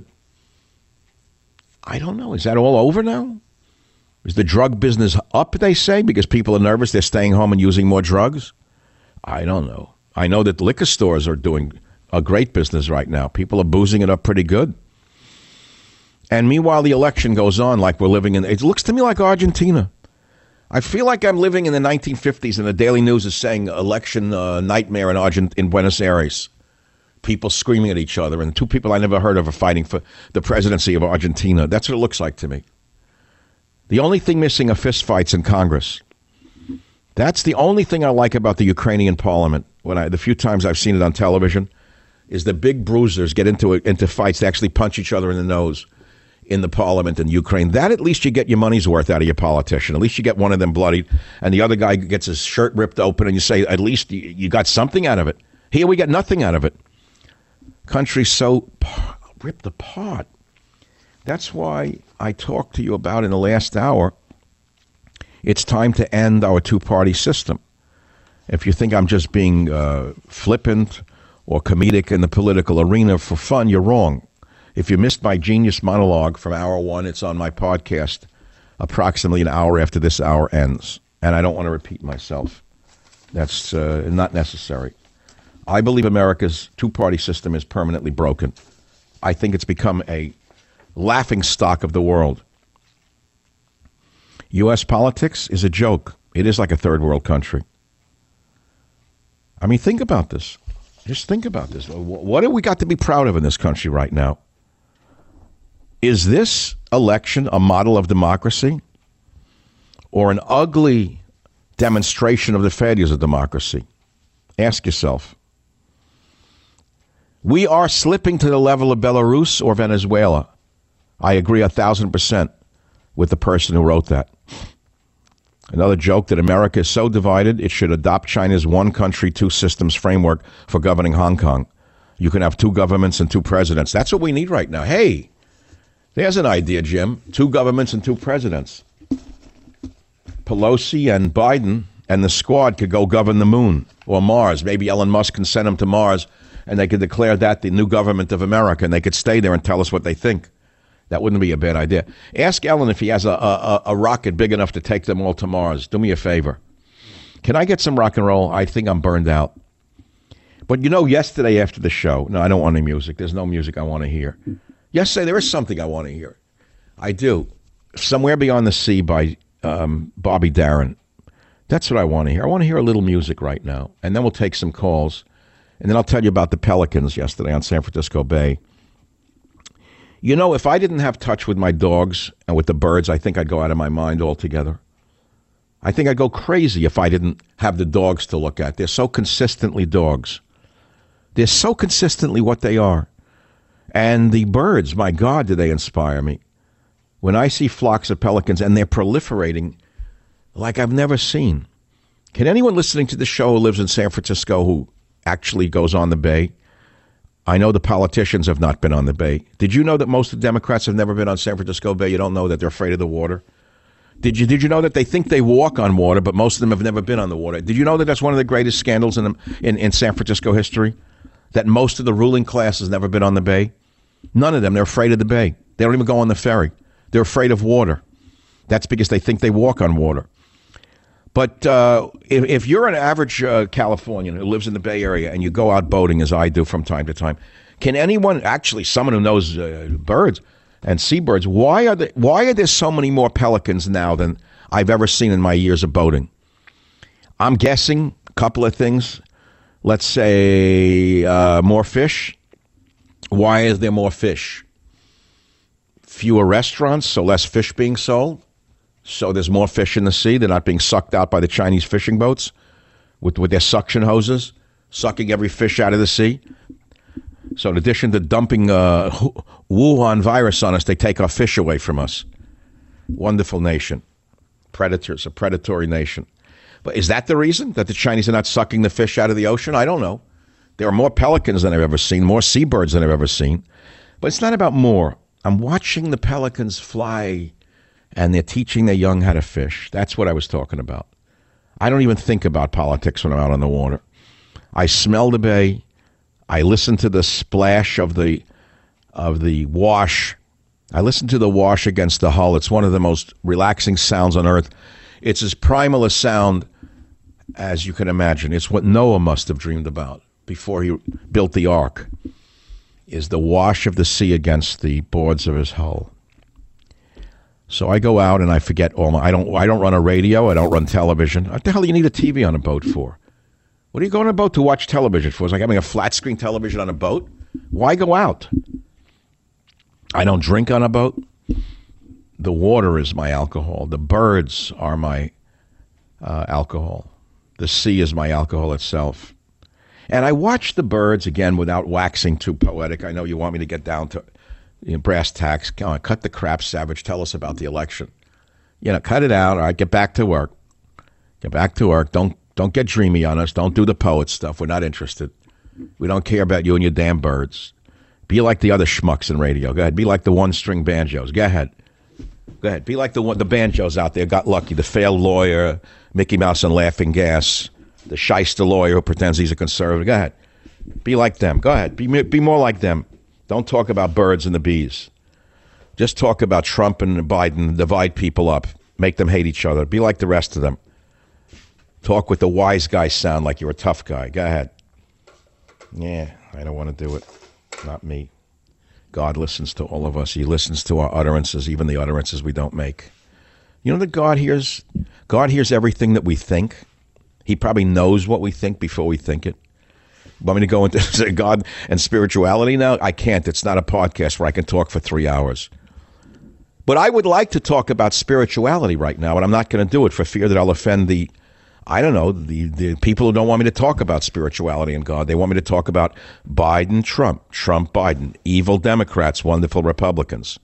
I don't know. Is that all over now? Is the drug business up, they say, because people are nervous, they're staying home and using more drugs? I don't know. I know that liquor stores are doing a great business right now. People are boozing it up pretty good. And meanwhile, the election goes on like we're living in, it looks to me like Argentina. I feel like I'm living in the 1950s and the Daily News is saying election nightmare in Buenos Aires. People screaming at each other, and two people I never heard of are fighting for the presidency of Argentina. That's what it looks like to me. The only thing missing are fistfights in Congress. That's the only thing I like about the Ukrainian parliament. The few times I've seen it on television, is the big bruisers get into fights. They actually punch each other in the nose in the parliament in Ukraine. That at least you get your money's worth out of your politician. At least you get one of them bloodied, and the other guy gets his shirt ripped open, and you say, at least you got something out of it. Here we get nothing out of it. Country's so ripped apart. That's why I talked to you about in the last hour, it's time to end our two-party system. If you think I'm just being flippant or comedic in the political arena for fun, you're wrong. If you missed my genius monologue from hour one, it's on my podcast approximately an hour after this hour ends. And I don't want to repeat myself. That's not necessary. I believe America's two-party system is permanently broken. I think it's become a laughing stock of the world. U.S. politics is a joke. It is like a third world country. I mean, think about this. Just think about this. What do we got to be proud of in this country right now? Is this election a model of democracy or an ugly demonstration of the failures of democracy? Ask yourself. We are slipping to the level of Belarus or Venezuela. I agree 1,000% with the person who wrote that. Another joke that America is so divided, it should adopt China's one country, two systems framework for governing Hong Kong. You can have two governments and two presidents. That's what we need right now. Hey, there's an idea, Jim. Two governments and two presidents. Pelosi and Biden and the squad could go govern the moon or Mars. Maybe Elon Musk can send them to Mars and they could declare that the new government of America and they could stay there and tell us what they think. That wouldn't be a bad idea. Ask Ellen if he has a rocket big enough to take them all to Mars. Do me a favor. Can I get some rock and roll? I think I'm burned out. But yesterday after the show, no, I don't want any music. There's no music I want to hear. Yesterday, there is something I want to hear. I do. Somewhere Beyond the Sea by Bobby Darin. That's what I want to hear. I want to hear a little music right now. And then we'll take some calls. And then I'll tell you about the Pelicans yesterday on San Francisco Bay. If I didn't have touch with my dogs and with the birds, I think I'd go out of my mind altogether. I think I'd go crazy if I didn't have the dogs to look at. They're so consistently dogs. They're so consistently what they are. And the birds, my God, do they inspire me. When I see flocks of pelicans and they're proliferating like I've never seen. Can anyone listening to the show who lives in San Francisco who actually goes on the bay? I know the politicians have not been on the bay. Did you know that most of the Democrats have never been on San Francisco Bay? You don't know that they're afraid of the water? Did you know that they think they walk on water, but most of them have never been on the water? Did you know that that's one of the greatest scandals in San Francisco history? That most of the ruling class has never been on the bay? None of them. They're afraid of the bay. They don't even go on the ferry. They're afraid of water. That's because they think they walk on water. But if you're an average Californian who lives in the Bay Area and you go out boating, as I do from time to time, can anyone, actually someone who knows birds, and seabirds. Why are there so many more pelicans now than I've ever seen in my years of boating? I'm guessing a couple of things. Let's say more fish. Why is there more fish? Fewer restaurants, so less fish being sold. So there's more fish in the sea. They're not being sucked out by the Chinese fishing boats with their suction hoses, sucking every fish out of the sea. So in addition to dumping Wuhan virus on us, they take our fish away from us. Wonderful nation. Predators, a predatory nation. But is that the reason that the Chinese are not sucking the fish out of the ocean? I don't know. There are more pelicans than I've ever seen, more seabirds than I've ever seen. But it's not about more. I'm watching the pelicans fly, and they're teaching their young how to fish. That's what I was talking about. I don't even think about politics when I'm out on the water. I smell the bay. I listen to the splash of the wash. I listen to the wash against the hull. It's one of the most relaxing sounds on earth. It's as primal a sound as you can imagine. It's what Noah must have dreamed about before he built the ark, is the wash of the sea against the boards of his hull. So I go out and I forget all my... I don't run a radio. I don't run television. What the hell do you need a TV on a boat for? What are you going on a boat to watch television for? It's like having a flat screen television on a boat. Why go out? I don't drink on a boat. The water is my alcohol. The birds are my alcohol. The sea is my alcohol itself. And I watch the birds, again, without waxing too poetic. I know you want me to get down to brass tacks. Come on, cut the crap, Savage. Tell us about the election. Cut it out. All right, get back to work. Get back to work. Don't get dreamy on us. Don't do the poet stuff. We're not interested. We don't care about you and your damn birds. Be like the other schmucks in radio. Go ahead. Be like the one-string banjos. Go ahead. Go ahead. Be like the banjos out there. Got lucky. The failed lawyer, Mickey Mouse and Laughing Gas, the shyster lawyer who pretends he's a conservative. Go ahead. Be like them. Go ahead. Be more like them. Don't talk about birds and the bees. Just talk about Trump and Biden. Divide people up. Make them hate each other. Be like the rest of them. Talk with the wise guy sound like you're a tough guy. Go ahead. Yeah, I don't want to do it. Not me. God listens to all of us. He listens to our utterances, even the utterances we don't make. You know that God hears everything that we think. He probably knows what we think before we think it. Want me to go into God and spirituality now? I can't. It's not a podcast where I can talk for 3 hours. But I would like to talk about spirituality right now, and I'm not going to do it for fear that I'll offend the people who don't want me to talk about spirituality and God. They want me to talk about Biden, Trump, Biden, evil Democrats, wonderful Republicans.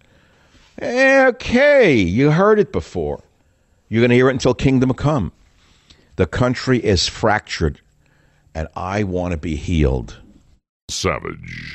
Okay, you heard it before. You're going to hear it until kingdom come. The country is fractured, and I want to be healed. Savage.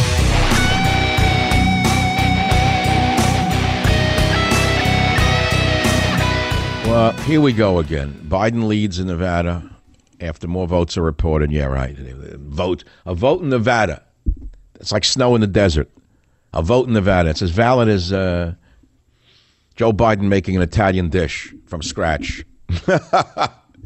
Well, here we go again. Biden leads in Nevada after more votes are reported. Yeah, right. A vote in Nevada. It's like snow in the desert. A vote in Nevada. It's as valid as Joe Biden making an Italian dish from scratch. I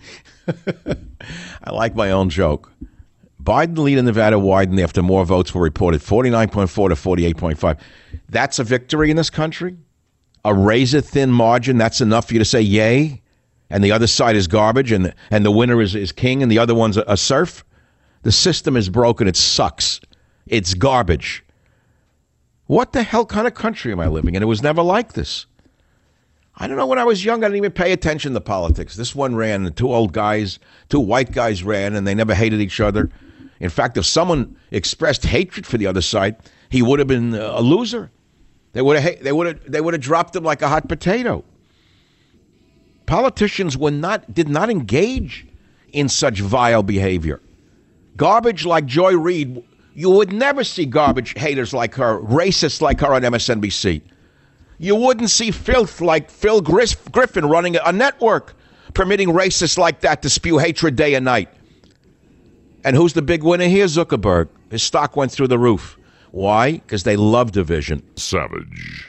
like my own joke. Biden lead in Nevada widened after more votes were reported, 49.4 to 48.5. That's a victory in this country? A razor-thin margin, that's enough for you to say yay? And the other side is garbage, and the winner is king, and the other one's a serf? The system is broken. It sucks. It's garbage. What the hell kind of country am I living in? It was never like this. I don't know. When I was young, I didn't even pay attention to politics. This one ran, the two white guys ran, and they never hated each other. In fact, if someone expressed hatred for the other side, he would have been a loser. They would have dropped him like a hot potato. Politicians did not engage in such vile behavior. Garbage like Joy Reid, you would never see garbage haters like her, racists like her on MSNBC. You wouldn't see filth like Phil Griffin running a network, permitting racists like that to spew hatred day and night. And who's the big winner here? Zuckerberg. His stock went through the roof. Why? Because they love division. Savage.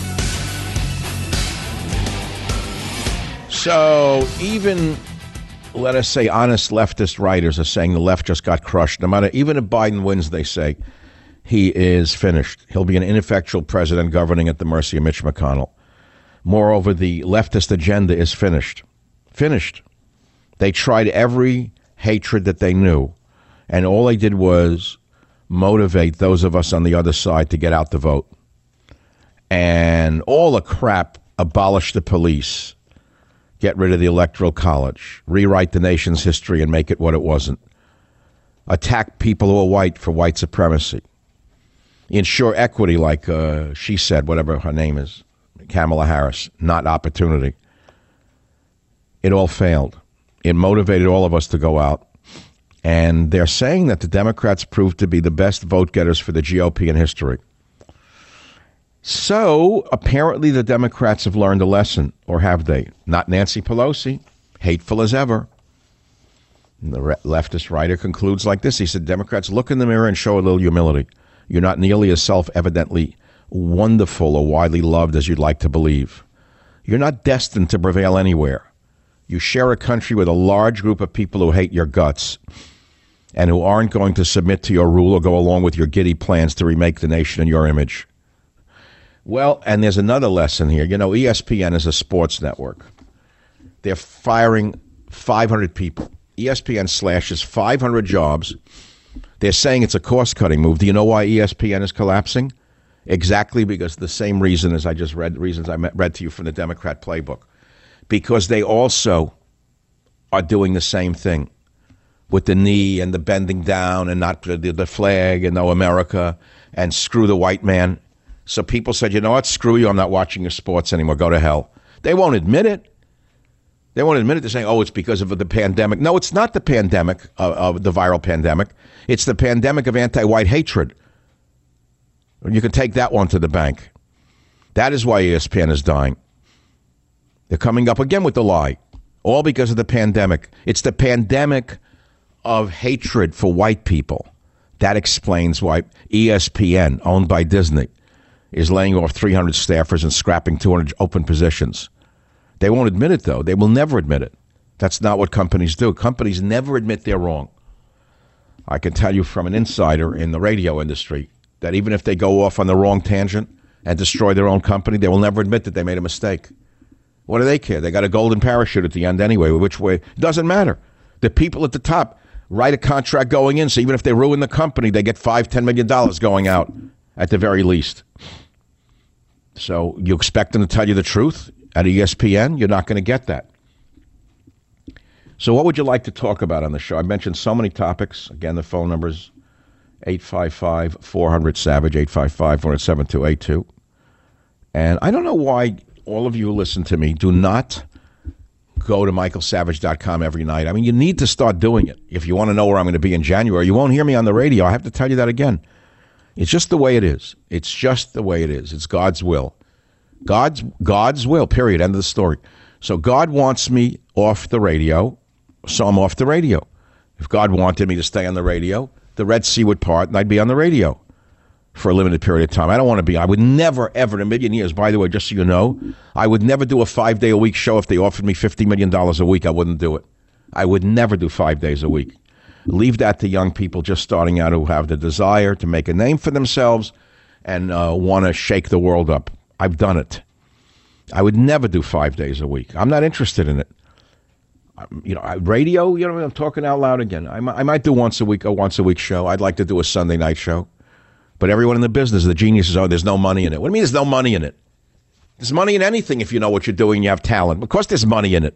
So even let us say, honest leftist writers are saying the left just got crushed. No matter, even if Biden wins, they say he is finished. He'll be an ineffectual president governing at the mercy of Mitch McConnell. Moreover, the leftist agenda is finished. Finished. They tried every hatred that they knew, and all they did was motivate those of us on the other side to get out the vote. And all the crap, abolish the police, get rid of the Electoral College, rewrite the nation's history and make it what it wasn't, attack people who are white for white supremacy, ensure equity like she said, whatever her name is, Kamala Harris, not opportunity. It all failed. It motivated all of us to go out. And they're saying that the Democrats proved to be the best vote getters for the GOP in history. So apparently the Democrats have learned a lesson, or have they? Not Nancy Pelosi, hateful as ever. And the leftist writer concludes like this. He said, Democrats, look in the mirror and show a little humility. You're not nearly as self-evidently wonderful or widely loved as you'd like to believe. You're not destined to prevail anywhere. You share a country with a large group of people who hate your guts and who aren't going to submit to your rule or go along with your giddy plans to remake the nation in your image. Well, and there's another lesson here. You know, ESPN is a sports network. They're firing 500 people. ESPN slashes 500 jobs. They're saying it's a cost-cutting move. Do you know why ESPN is collapsing? Exactly because of the same reason as I just read, reasons I read to you from the Democrat playbook. Because they also are doing the same thing with the knee and the bending down and not the flag and no America and screw the white man. So people said, you know what, screw you, I'm not watching your sports anymore, go to hell. They won't admit it. They won't admit it. They're saying, oh, it's because of the pandemic. No, it's not the pandemic of the viral pandemic. It's the pandemic of anti-white hatred. You can take that one to the bank. That is why ESPN is dying. They're coming up again with the lie, all because of the pandemic. It's the pandemic of hatred for white people. That explains why ESPN, owned by Disney, is laying off 300 staffers and scrapping 200 open positions. They won't admit it, though. They will never admit it. That's not what companies do. Companies never admit they're wrong. I can tell you from an insider in the radio industry that even if they go off on the wrong tangent and destroy their own company, they will never admit that they made a mistake. What do they care? They got a golden parachute at the end anyway. Which way? It doesn't matter. The people at the top write a contract going in, so even if they ruin the company, they get $5-10 million going out at the very least. So you expect them to tell you the truth at ESPN? You're not going to get that. So what would you like to talk about on the show? I mentioned so many topics. Again, the phone number is 855-400-SAVAGE, 855-400-7282. And I don't know why all of you who listen to me do not go to michaelsavage.com every night. I mean, you need to start doing it. If you want to know where I'm going to be in January, you won't hear me on the radio. I have to tell you that again. It's just the way it is. It's just the way it is. It's God's will. God's will, period. End of the story. So God wants me off the radio, so I'm off the radio. If God wanted me to stay on the radio, the Red Sea would part and I'd be on the radio for a limited period of time. I don't want to be. I would never, ever in a million years, by the way, just so you know, I would never do a 5-day-a-week show. If they offered me $50 million a week, I wouldn't do it. I would never do 5 days a week. Leave that to young people just starting out who have the desire to make a name for themselves and want to shake the world up. I've done it. I would never do 5 days a week. I'm not interested in it. Radio, I'm talking out loud again. I might do a once a week show. I'd like to do a Sunday night show. But everyone in the business, the geniuses, there's no money in it. What do you mean there's no money in it? There's money in anything if you know what you're doing and you have talent. Of course there's money in it.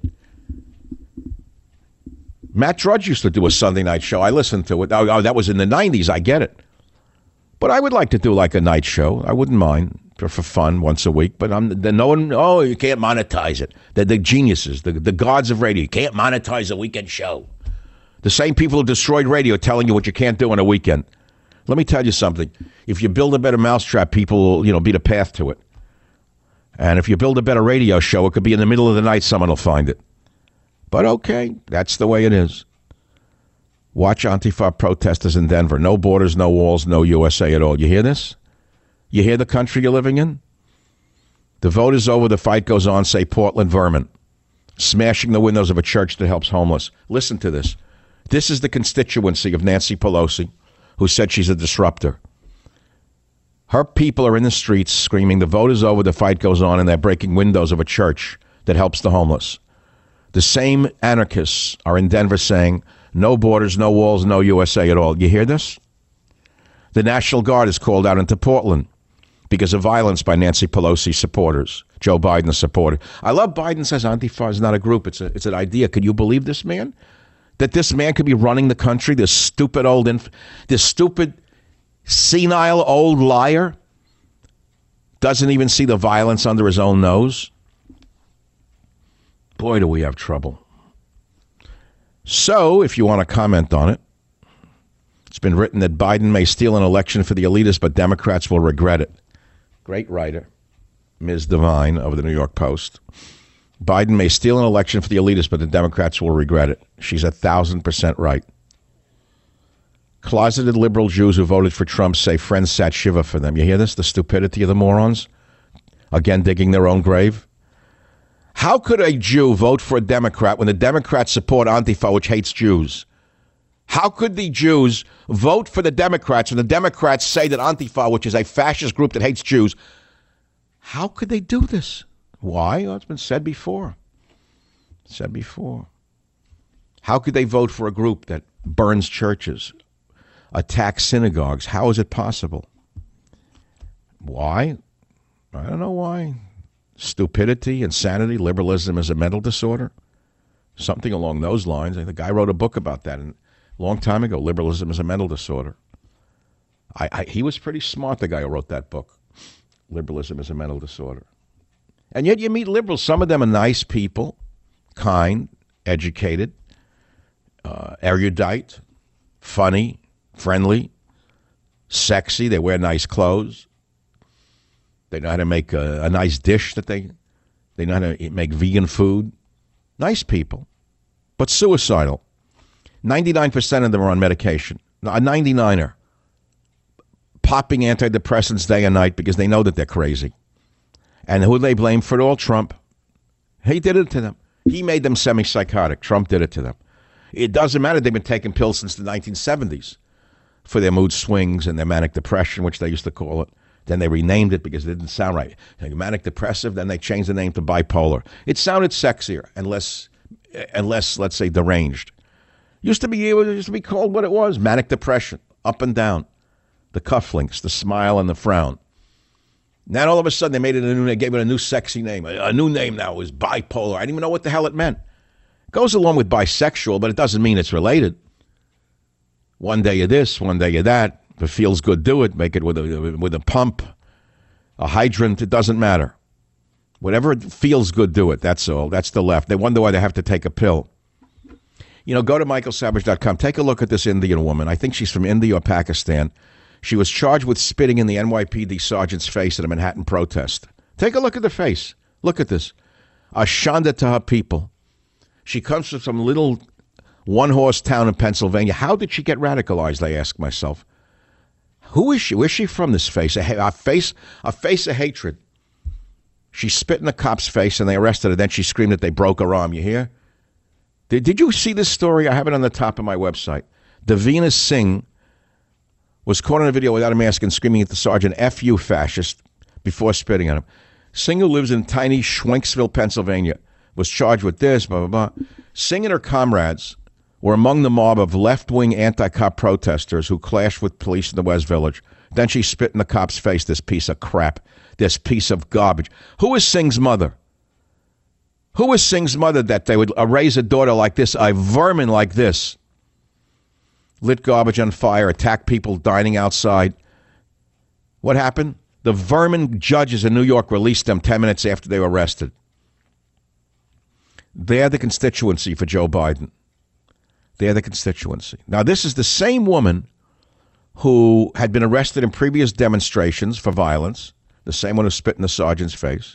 Matt Drudge used to do a Sunday night show. I listened to it. Oh, that was in the 90s. I get it. But I would like to do like a night show. I wouldn't mind for fun once a week. But no one, you can't monetize it. They're the geniuses, the gods of radio. You can't monetize a weekend show. The same people who destroyed radio telling you what you can't do on a weekend. Let me tell you something. If you build a better mousetrap, people will, beat a path to it. And if you build a better radio show, it could be in the middle of the night, someone will find it. But okay, that's the way it is. Watch Antifa protesters in Denver. No borders, no walls, no USA at all. You hear this? You hear the country you're living in? The vote is over. The fight goes on. Say Portland vermin. smashing the windows of a church that helps homeless. Listen to this. This is the constituency of Nancy Pelosi, who said she's a disruptor. Her people are in the streets screaming, the vote is over, the fight goes on, and they're breaking windows of a church that helps the homeless. The same anarchists are in Denver saying, no borders, no walls, no USA at all. You hear this? The National Guard is called out into Portland because of violence by Nancy Pelosi supporters, Joe Biden supporter. I love Biden says Antifa is not a group, it's an idea. Could you believe this man? That this man could be running the country, this stupid senile old liar doesn't even see the violence under his own nose. Boy, do we have trouble. So, if you want to comment on it, it's been written that Biden may steal an election for the elitists, but Democrats will regret it. Great writer, Ms. Devine of the New York Post. Biden may steal an election for the elitists, but the Democrats will regret it. She's 1,000% right. Closeted liberal Jews who voted for Trump say friends sat Shiva for them. You hear this? The stupidity of the morons? Again, digging their own grave? How could a Jew vote for a Democrat when the Democrats support Antifa, which hates Jews? How could the Jews vote for the Democrats when the Democrats say that Antifa, which is a fascist group that hates Jews, how could they do this? Why? Well, it's been said before. How could they vote for a group that burns churches, attacks synagogues? How is it possible? Why? I don't know why. Stupidity, insanity, liberalism is a mental disorder. Something along those lines. The guy wrote a book about that a long time ago. Liberalism is a mental disorder. He was pretty smart, the guy who wrote that book. Liberalism is a mental disorder. And yet you meet liberals. Some of them are nice people, kind, educated, erudite, funny, friendly, sexy. They wear nice clothes. They know how to make a nice dish that they know how to make vegan food. Nice people, but suicidal. 99% of them are on medication. A 99er. Popping antidepressants day and night because they know that they're crazy. And who they blame for it all? Trump. He did it to them. He made them semi-psychotic. Trump did it to them. It doesn't matter. They've been taking pills since the 1970s for their mood swings and their manic depression, which they used to call it. Then they renamed it because it didn't sound right. Manic depressive, then they changed the name to bipolar. It sounded sexier and less, let's say, deranged. It used to be called what it was, manic depression, up and down, the cufflinks, the smile and the frown. Now all of a sudden they gave it a new sexy name. A new name now is bipolar. I didn't even know what the hell it meant. It goes along with bisexual, but it doesn't mean it's related. One day you're this, one day you're that. If it feels good, do it. Make it with a pump, a hydrant. It doesn't matter. Whatever feels good, do it. That's all. That's the left. They wonder why they have to take a pill. Go to michaelsavage.com. Take a look at this Indian woman. I think she's from India or Pakistan. She was charged with spitting in the NYPD sergeant's face at a Manhattan protest. Take a look at the face. Look at this. A shanda to her people. She comes from some little one-horse town in Pennsylvania. How did she get radicalized, I ask myself. Who is she? Where's she from, this face? A face of hatred. She spit in the cop's face and they arrested her. Then she screamed that they broke her arm. You hear? Did you see this story? I have it on the top of my website. Davina Singh was caught in a video without a mask and screaming at the sergeant, F you, fascist, before spitting at him. Singh, who lives in tiny Schwenksville, Pennsylvania, was charged with this, blah, blah, blah. Singh and her comrades were among the mob of left-wing anti-cop protesters who clashed with police in the West Village. Then she spit in the cop's face, this piece of crap, this piece of garbage. Who is Singh's mother? Who is Singh's mother that they would raise a daughter like this, a vermin like this? Lit garbage on fire, attacked people dining outside. What happened? The vermin judges in New York released them 10 minutes after they were arrested. They're the constituency for Joe Biden. They're the constituency. Now, this is the same woman who had been arrested in previous demonstrations for violence, the same one who spit in the sergeant's face,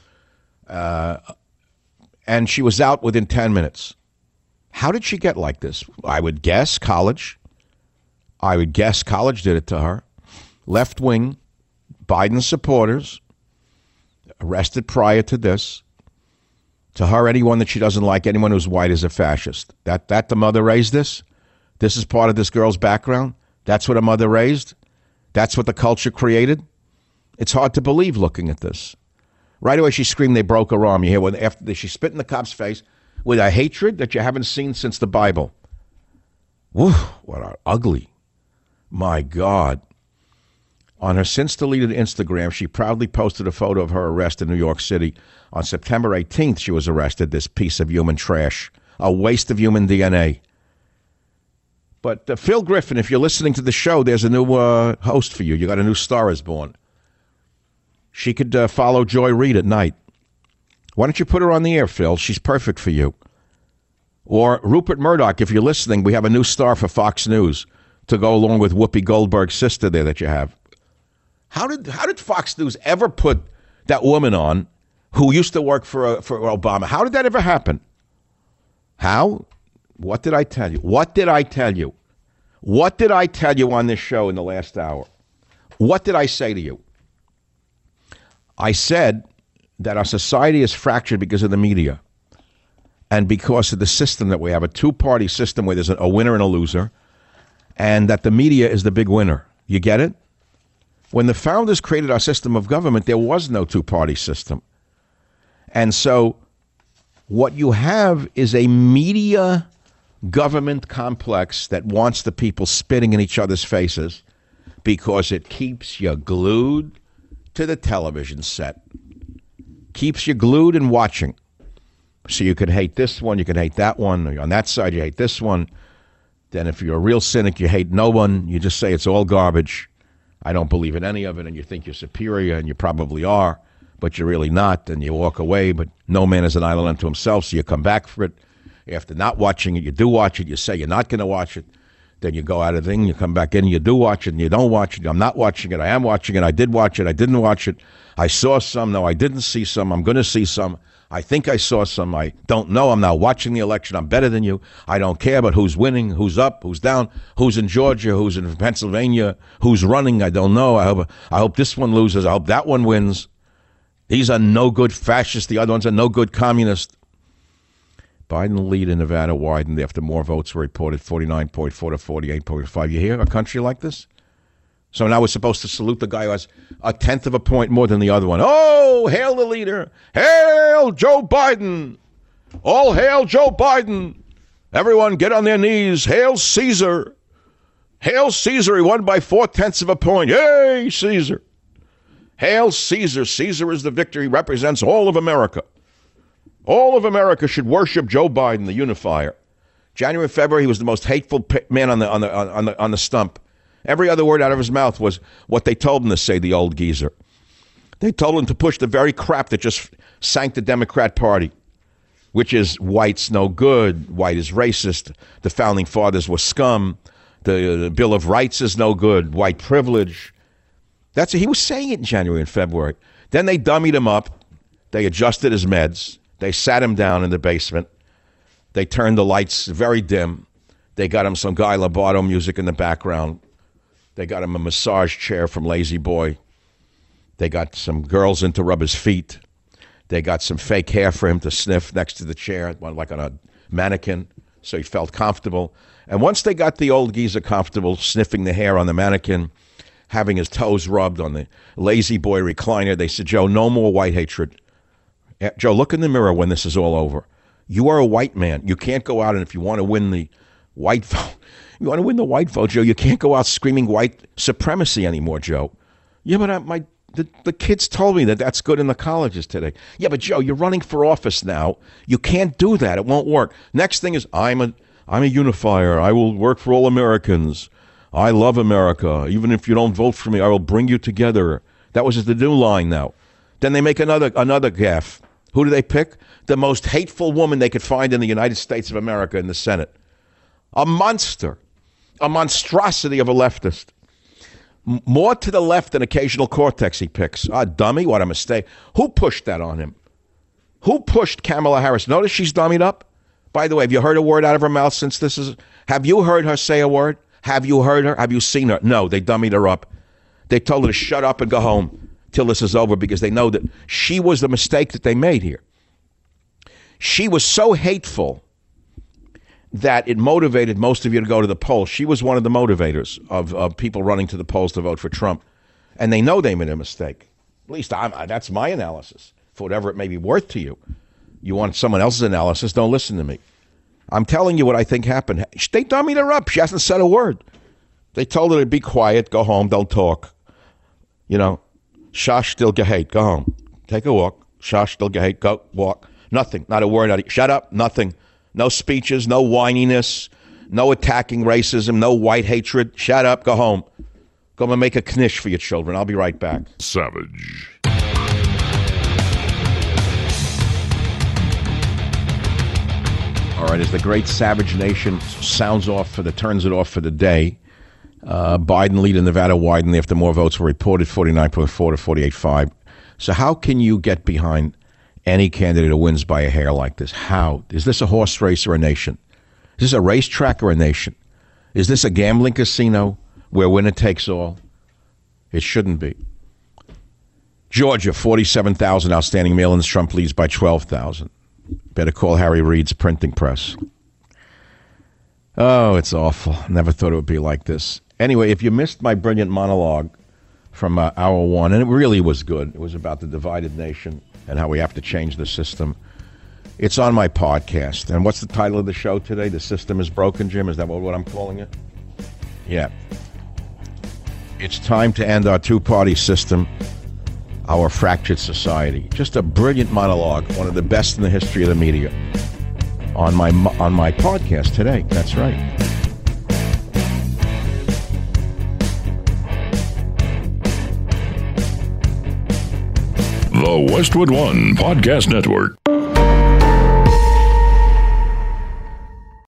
and she was out within 10 minutes. How did she get like this? I would guess college. I would guess college did it to her. Left-wing Biden supporters, arrested prior to this, To her, anyone that she doesn't like, anyone who's white, is a fascist. That the mother raised this? This is part of this girl's background? That's what a mother raised? That's what the culture created? It's hard to believe looking at this. Right away, she screamed they broke her arm. You hear when after she spit in the cop's face with a hatred that you haven't seen since the Bible. Whew, what an ugly. My God. On her since-deleted Instagram, she proudly posted a photo of her arrest in New York City. On September 18th, she was arrested, this piece of human trash, a waste of human DNA. But Phil Griffin, if you're listening to the show, there's a new host for you. You got a new Star is Born. She could follow Joy Reid at night. Why don't you put her on the air, Phil? She's perfect for you. Or Rupert Murdoch, if you're listening, we have a new star for Fox News to go along with Whoopi Goldberg's sister there that you have. How did Fox News ever put that woman on who used to work for Obama? How did that ever happen? How? What did I tell you? What did I tell you? What did I tell you on this show in the last hour? What did I say to you? I said that our society is fractured because of the media and because of the system that we have, a two-party system where there's a winner and a loser, and that the media is the big winner. You get it? When the founders created our system of government, there was no two-party system. And so what you have is a media government complex that wants the people spitting in each other's faces because it keeps you glued to the television set. Keeps you glued and watching. So you could hate this one, you could hate that one. On that side, you hate this one. Then if you're a real cynic, you hate no one. You just say it's all garbage. I don't believe in any of it, and you think you're superior, and you probably are, but you're really not, and you walk away, but no man is an island unto himself, so you come back for it. After not watching it, you do watch it. You say you're not going to watch it. Then you go out of the thing, you come back in, you do watch it, and you don't watch it. I'm not watching it. I am watching it. I did watch it. I didn't watch it. I saw some. No, I didn't see some. I'm going to see some. I think I saw some. I don't know. I'm now watching the election. I'm better than you. I don't care about who's winning, who's up, who's down, who's in Georgia, who's in Pennsylvania, who's running. I don't know. I hope this one loses. I hope that one wins. These are no good fascists. The other ones are no good communists. Biden lead in Nevada widened after more votes were reported, 49.4 to 48.5. You hear a country like this? So now we're supposed to salute the guy who has a tenth of a point more than the other one. Oh, hail the leader. Hail Joe Biden. All hail Joe Biden. Everyone get on their knees. Hail Caesar. Hail Caesar. He won by 4/10 of a point. Yay, Caesar. Hail Caesar. Caesar is the victor. He represents all of America. All of America should worship Joe Biden, the unifier. January and February, he was the most hateful man on the stump. Every other word out of his mouth was what they told him to say, the old geezer. They told him to push the very crap that just sank the Democrat Party, which is white's no good, white is racist, the founding fathers were scum, the Bill of Rights is no good, white privilege. That's it. He was saying it in January and February. Then they dummied him up. They adjusted his meds. They sat him down in the basement. They turned the lights very dim. They got him some Guy Lombardo music in the background. They got him a massage chair from Lazy Boy. They got some girls in to rub his feet. They got some fake hair for him to sniff next to the chair, like on a mannequin, so he felt comfortable. And once they got the old geezer comfortable sniffing the hair on the mannequin, having his toes rubbed on the Lazy Boy recliner, they said, Joe, no more white hatred. Joe, look in the mirror when this is all over. You are a white man. You can't go out, and if you want to win the white vote, Joe, you can't go out screaming white supremacy anymore, Joe. Yeah, but the kids told me that that's good in the colleges today. Yeah, but Joe, you're running for office now. You can't do that. It won't work. Next thing is, I'm a unifier. I will work for all Americans. I love America. Even if you don't vote for me, I will bring you together. That was the new line now. Then they make another gaffe. Who do they pick? The most hateful woman they could find in the United States of America in the Senate. A monster. A monstrosity of a leftist. More to the left than occasional cortex he picks. Ah, dummy, what a mistake. Who pushed that on him? Who pushed Kamala Harris? Notice she's dummied up. By the way, have you heard a word out of her mouth since this is... Have you heard her say a word? Have you heard her? Have you seen her? No, they dummied her up. They told her to shut up and go home till this is over because they know that she was the mistake that they made here. She was so hateful that it motivated most of you to go to the polls. She was one of the motivators of people running to the polls to vote for Trump. And they know they made a mistake. At least that's my analysis, for whatever it may be worth to you. You want someone else's analysis, don't listen to me. I'm telling you what I think happened. They dummied her up. She hasn't said a word. They told her to be quiet, go home, don't talk. You know, Shash still gehet, go home. Take a walk. Shash still gehet, go walk. Nothing, not a word. Shut up, nothing. No speeches, no whininess, no attacking racism, no white hatred. Shut up, go home. Go and make a knish for your children. I'll be right back. Savage. All right, as the great Savage Nation turns it off for the day, Biden lead in Nevada widened after more votes were reported, 49.4 to 48.5. So how can you get behind any candidate who wins by a hair like this? How? Is this a horse race or a nation? Is this a racetrack or a nation? Is this a gambling casino where winner takes all? It shouldn't be. Georgia, 47,000 outstanding mail-ins. Trump leads by 12,000. Better call Harry Reid's printing press. Oh, it's awful. Never thought it would be like this. Anyway, if you missed my brilliant monologue from hour one, and it really was good. It was about the divided nation and how we have to change the system. It's on my podcast. And what's the title of the show today? The System is Broken, Jim? Is that what I'm calling it? Yeah. It's time to end our two-party system, our fractured society. Just a brilliant monologue, one of the best in the history of the media, on my podcast today. That's right. The Westwood One Podcast Network.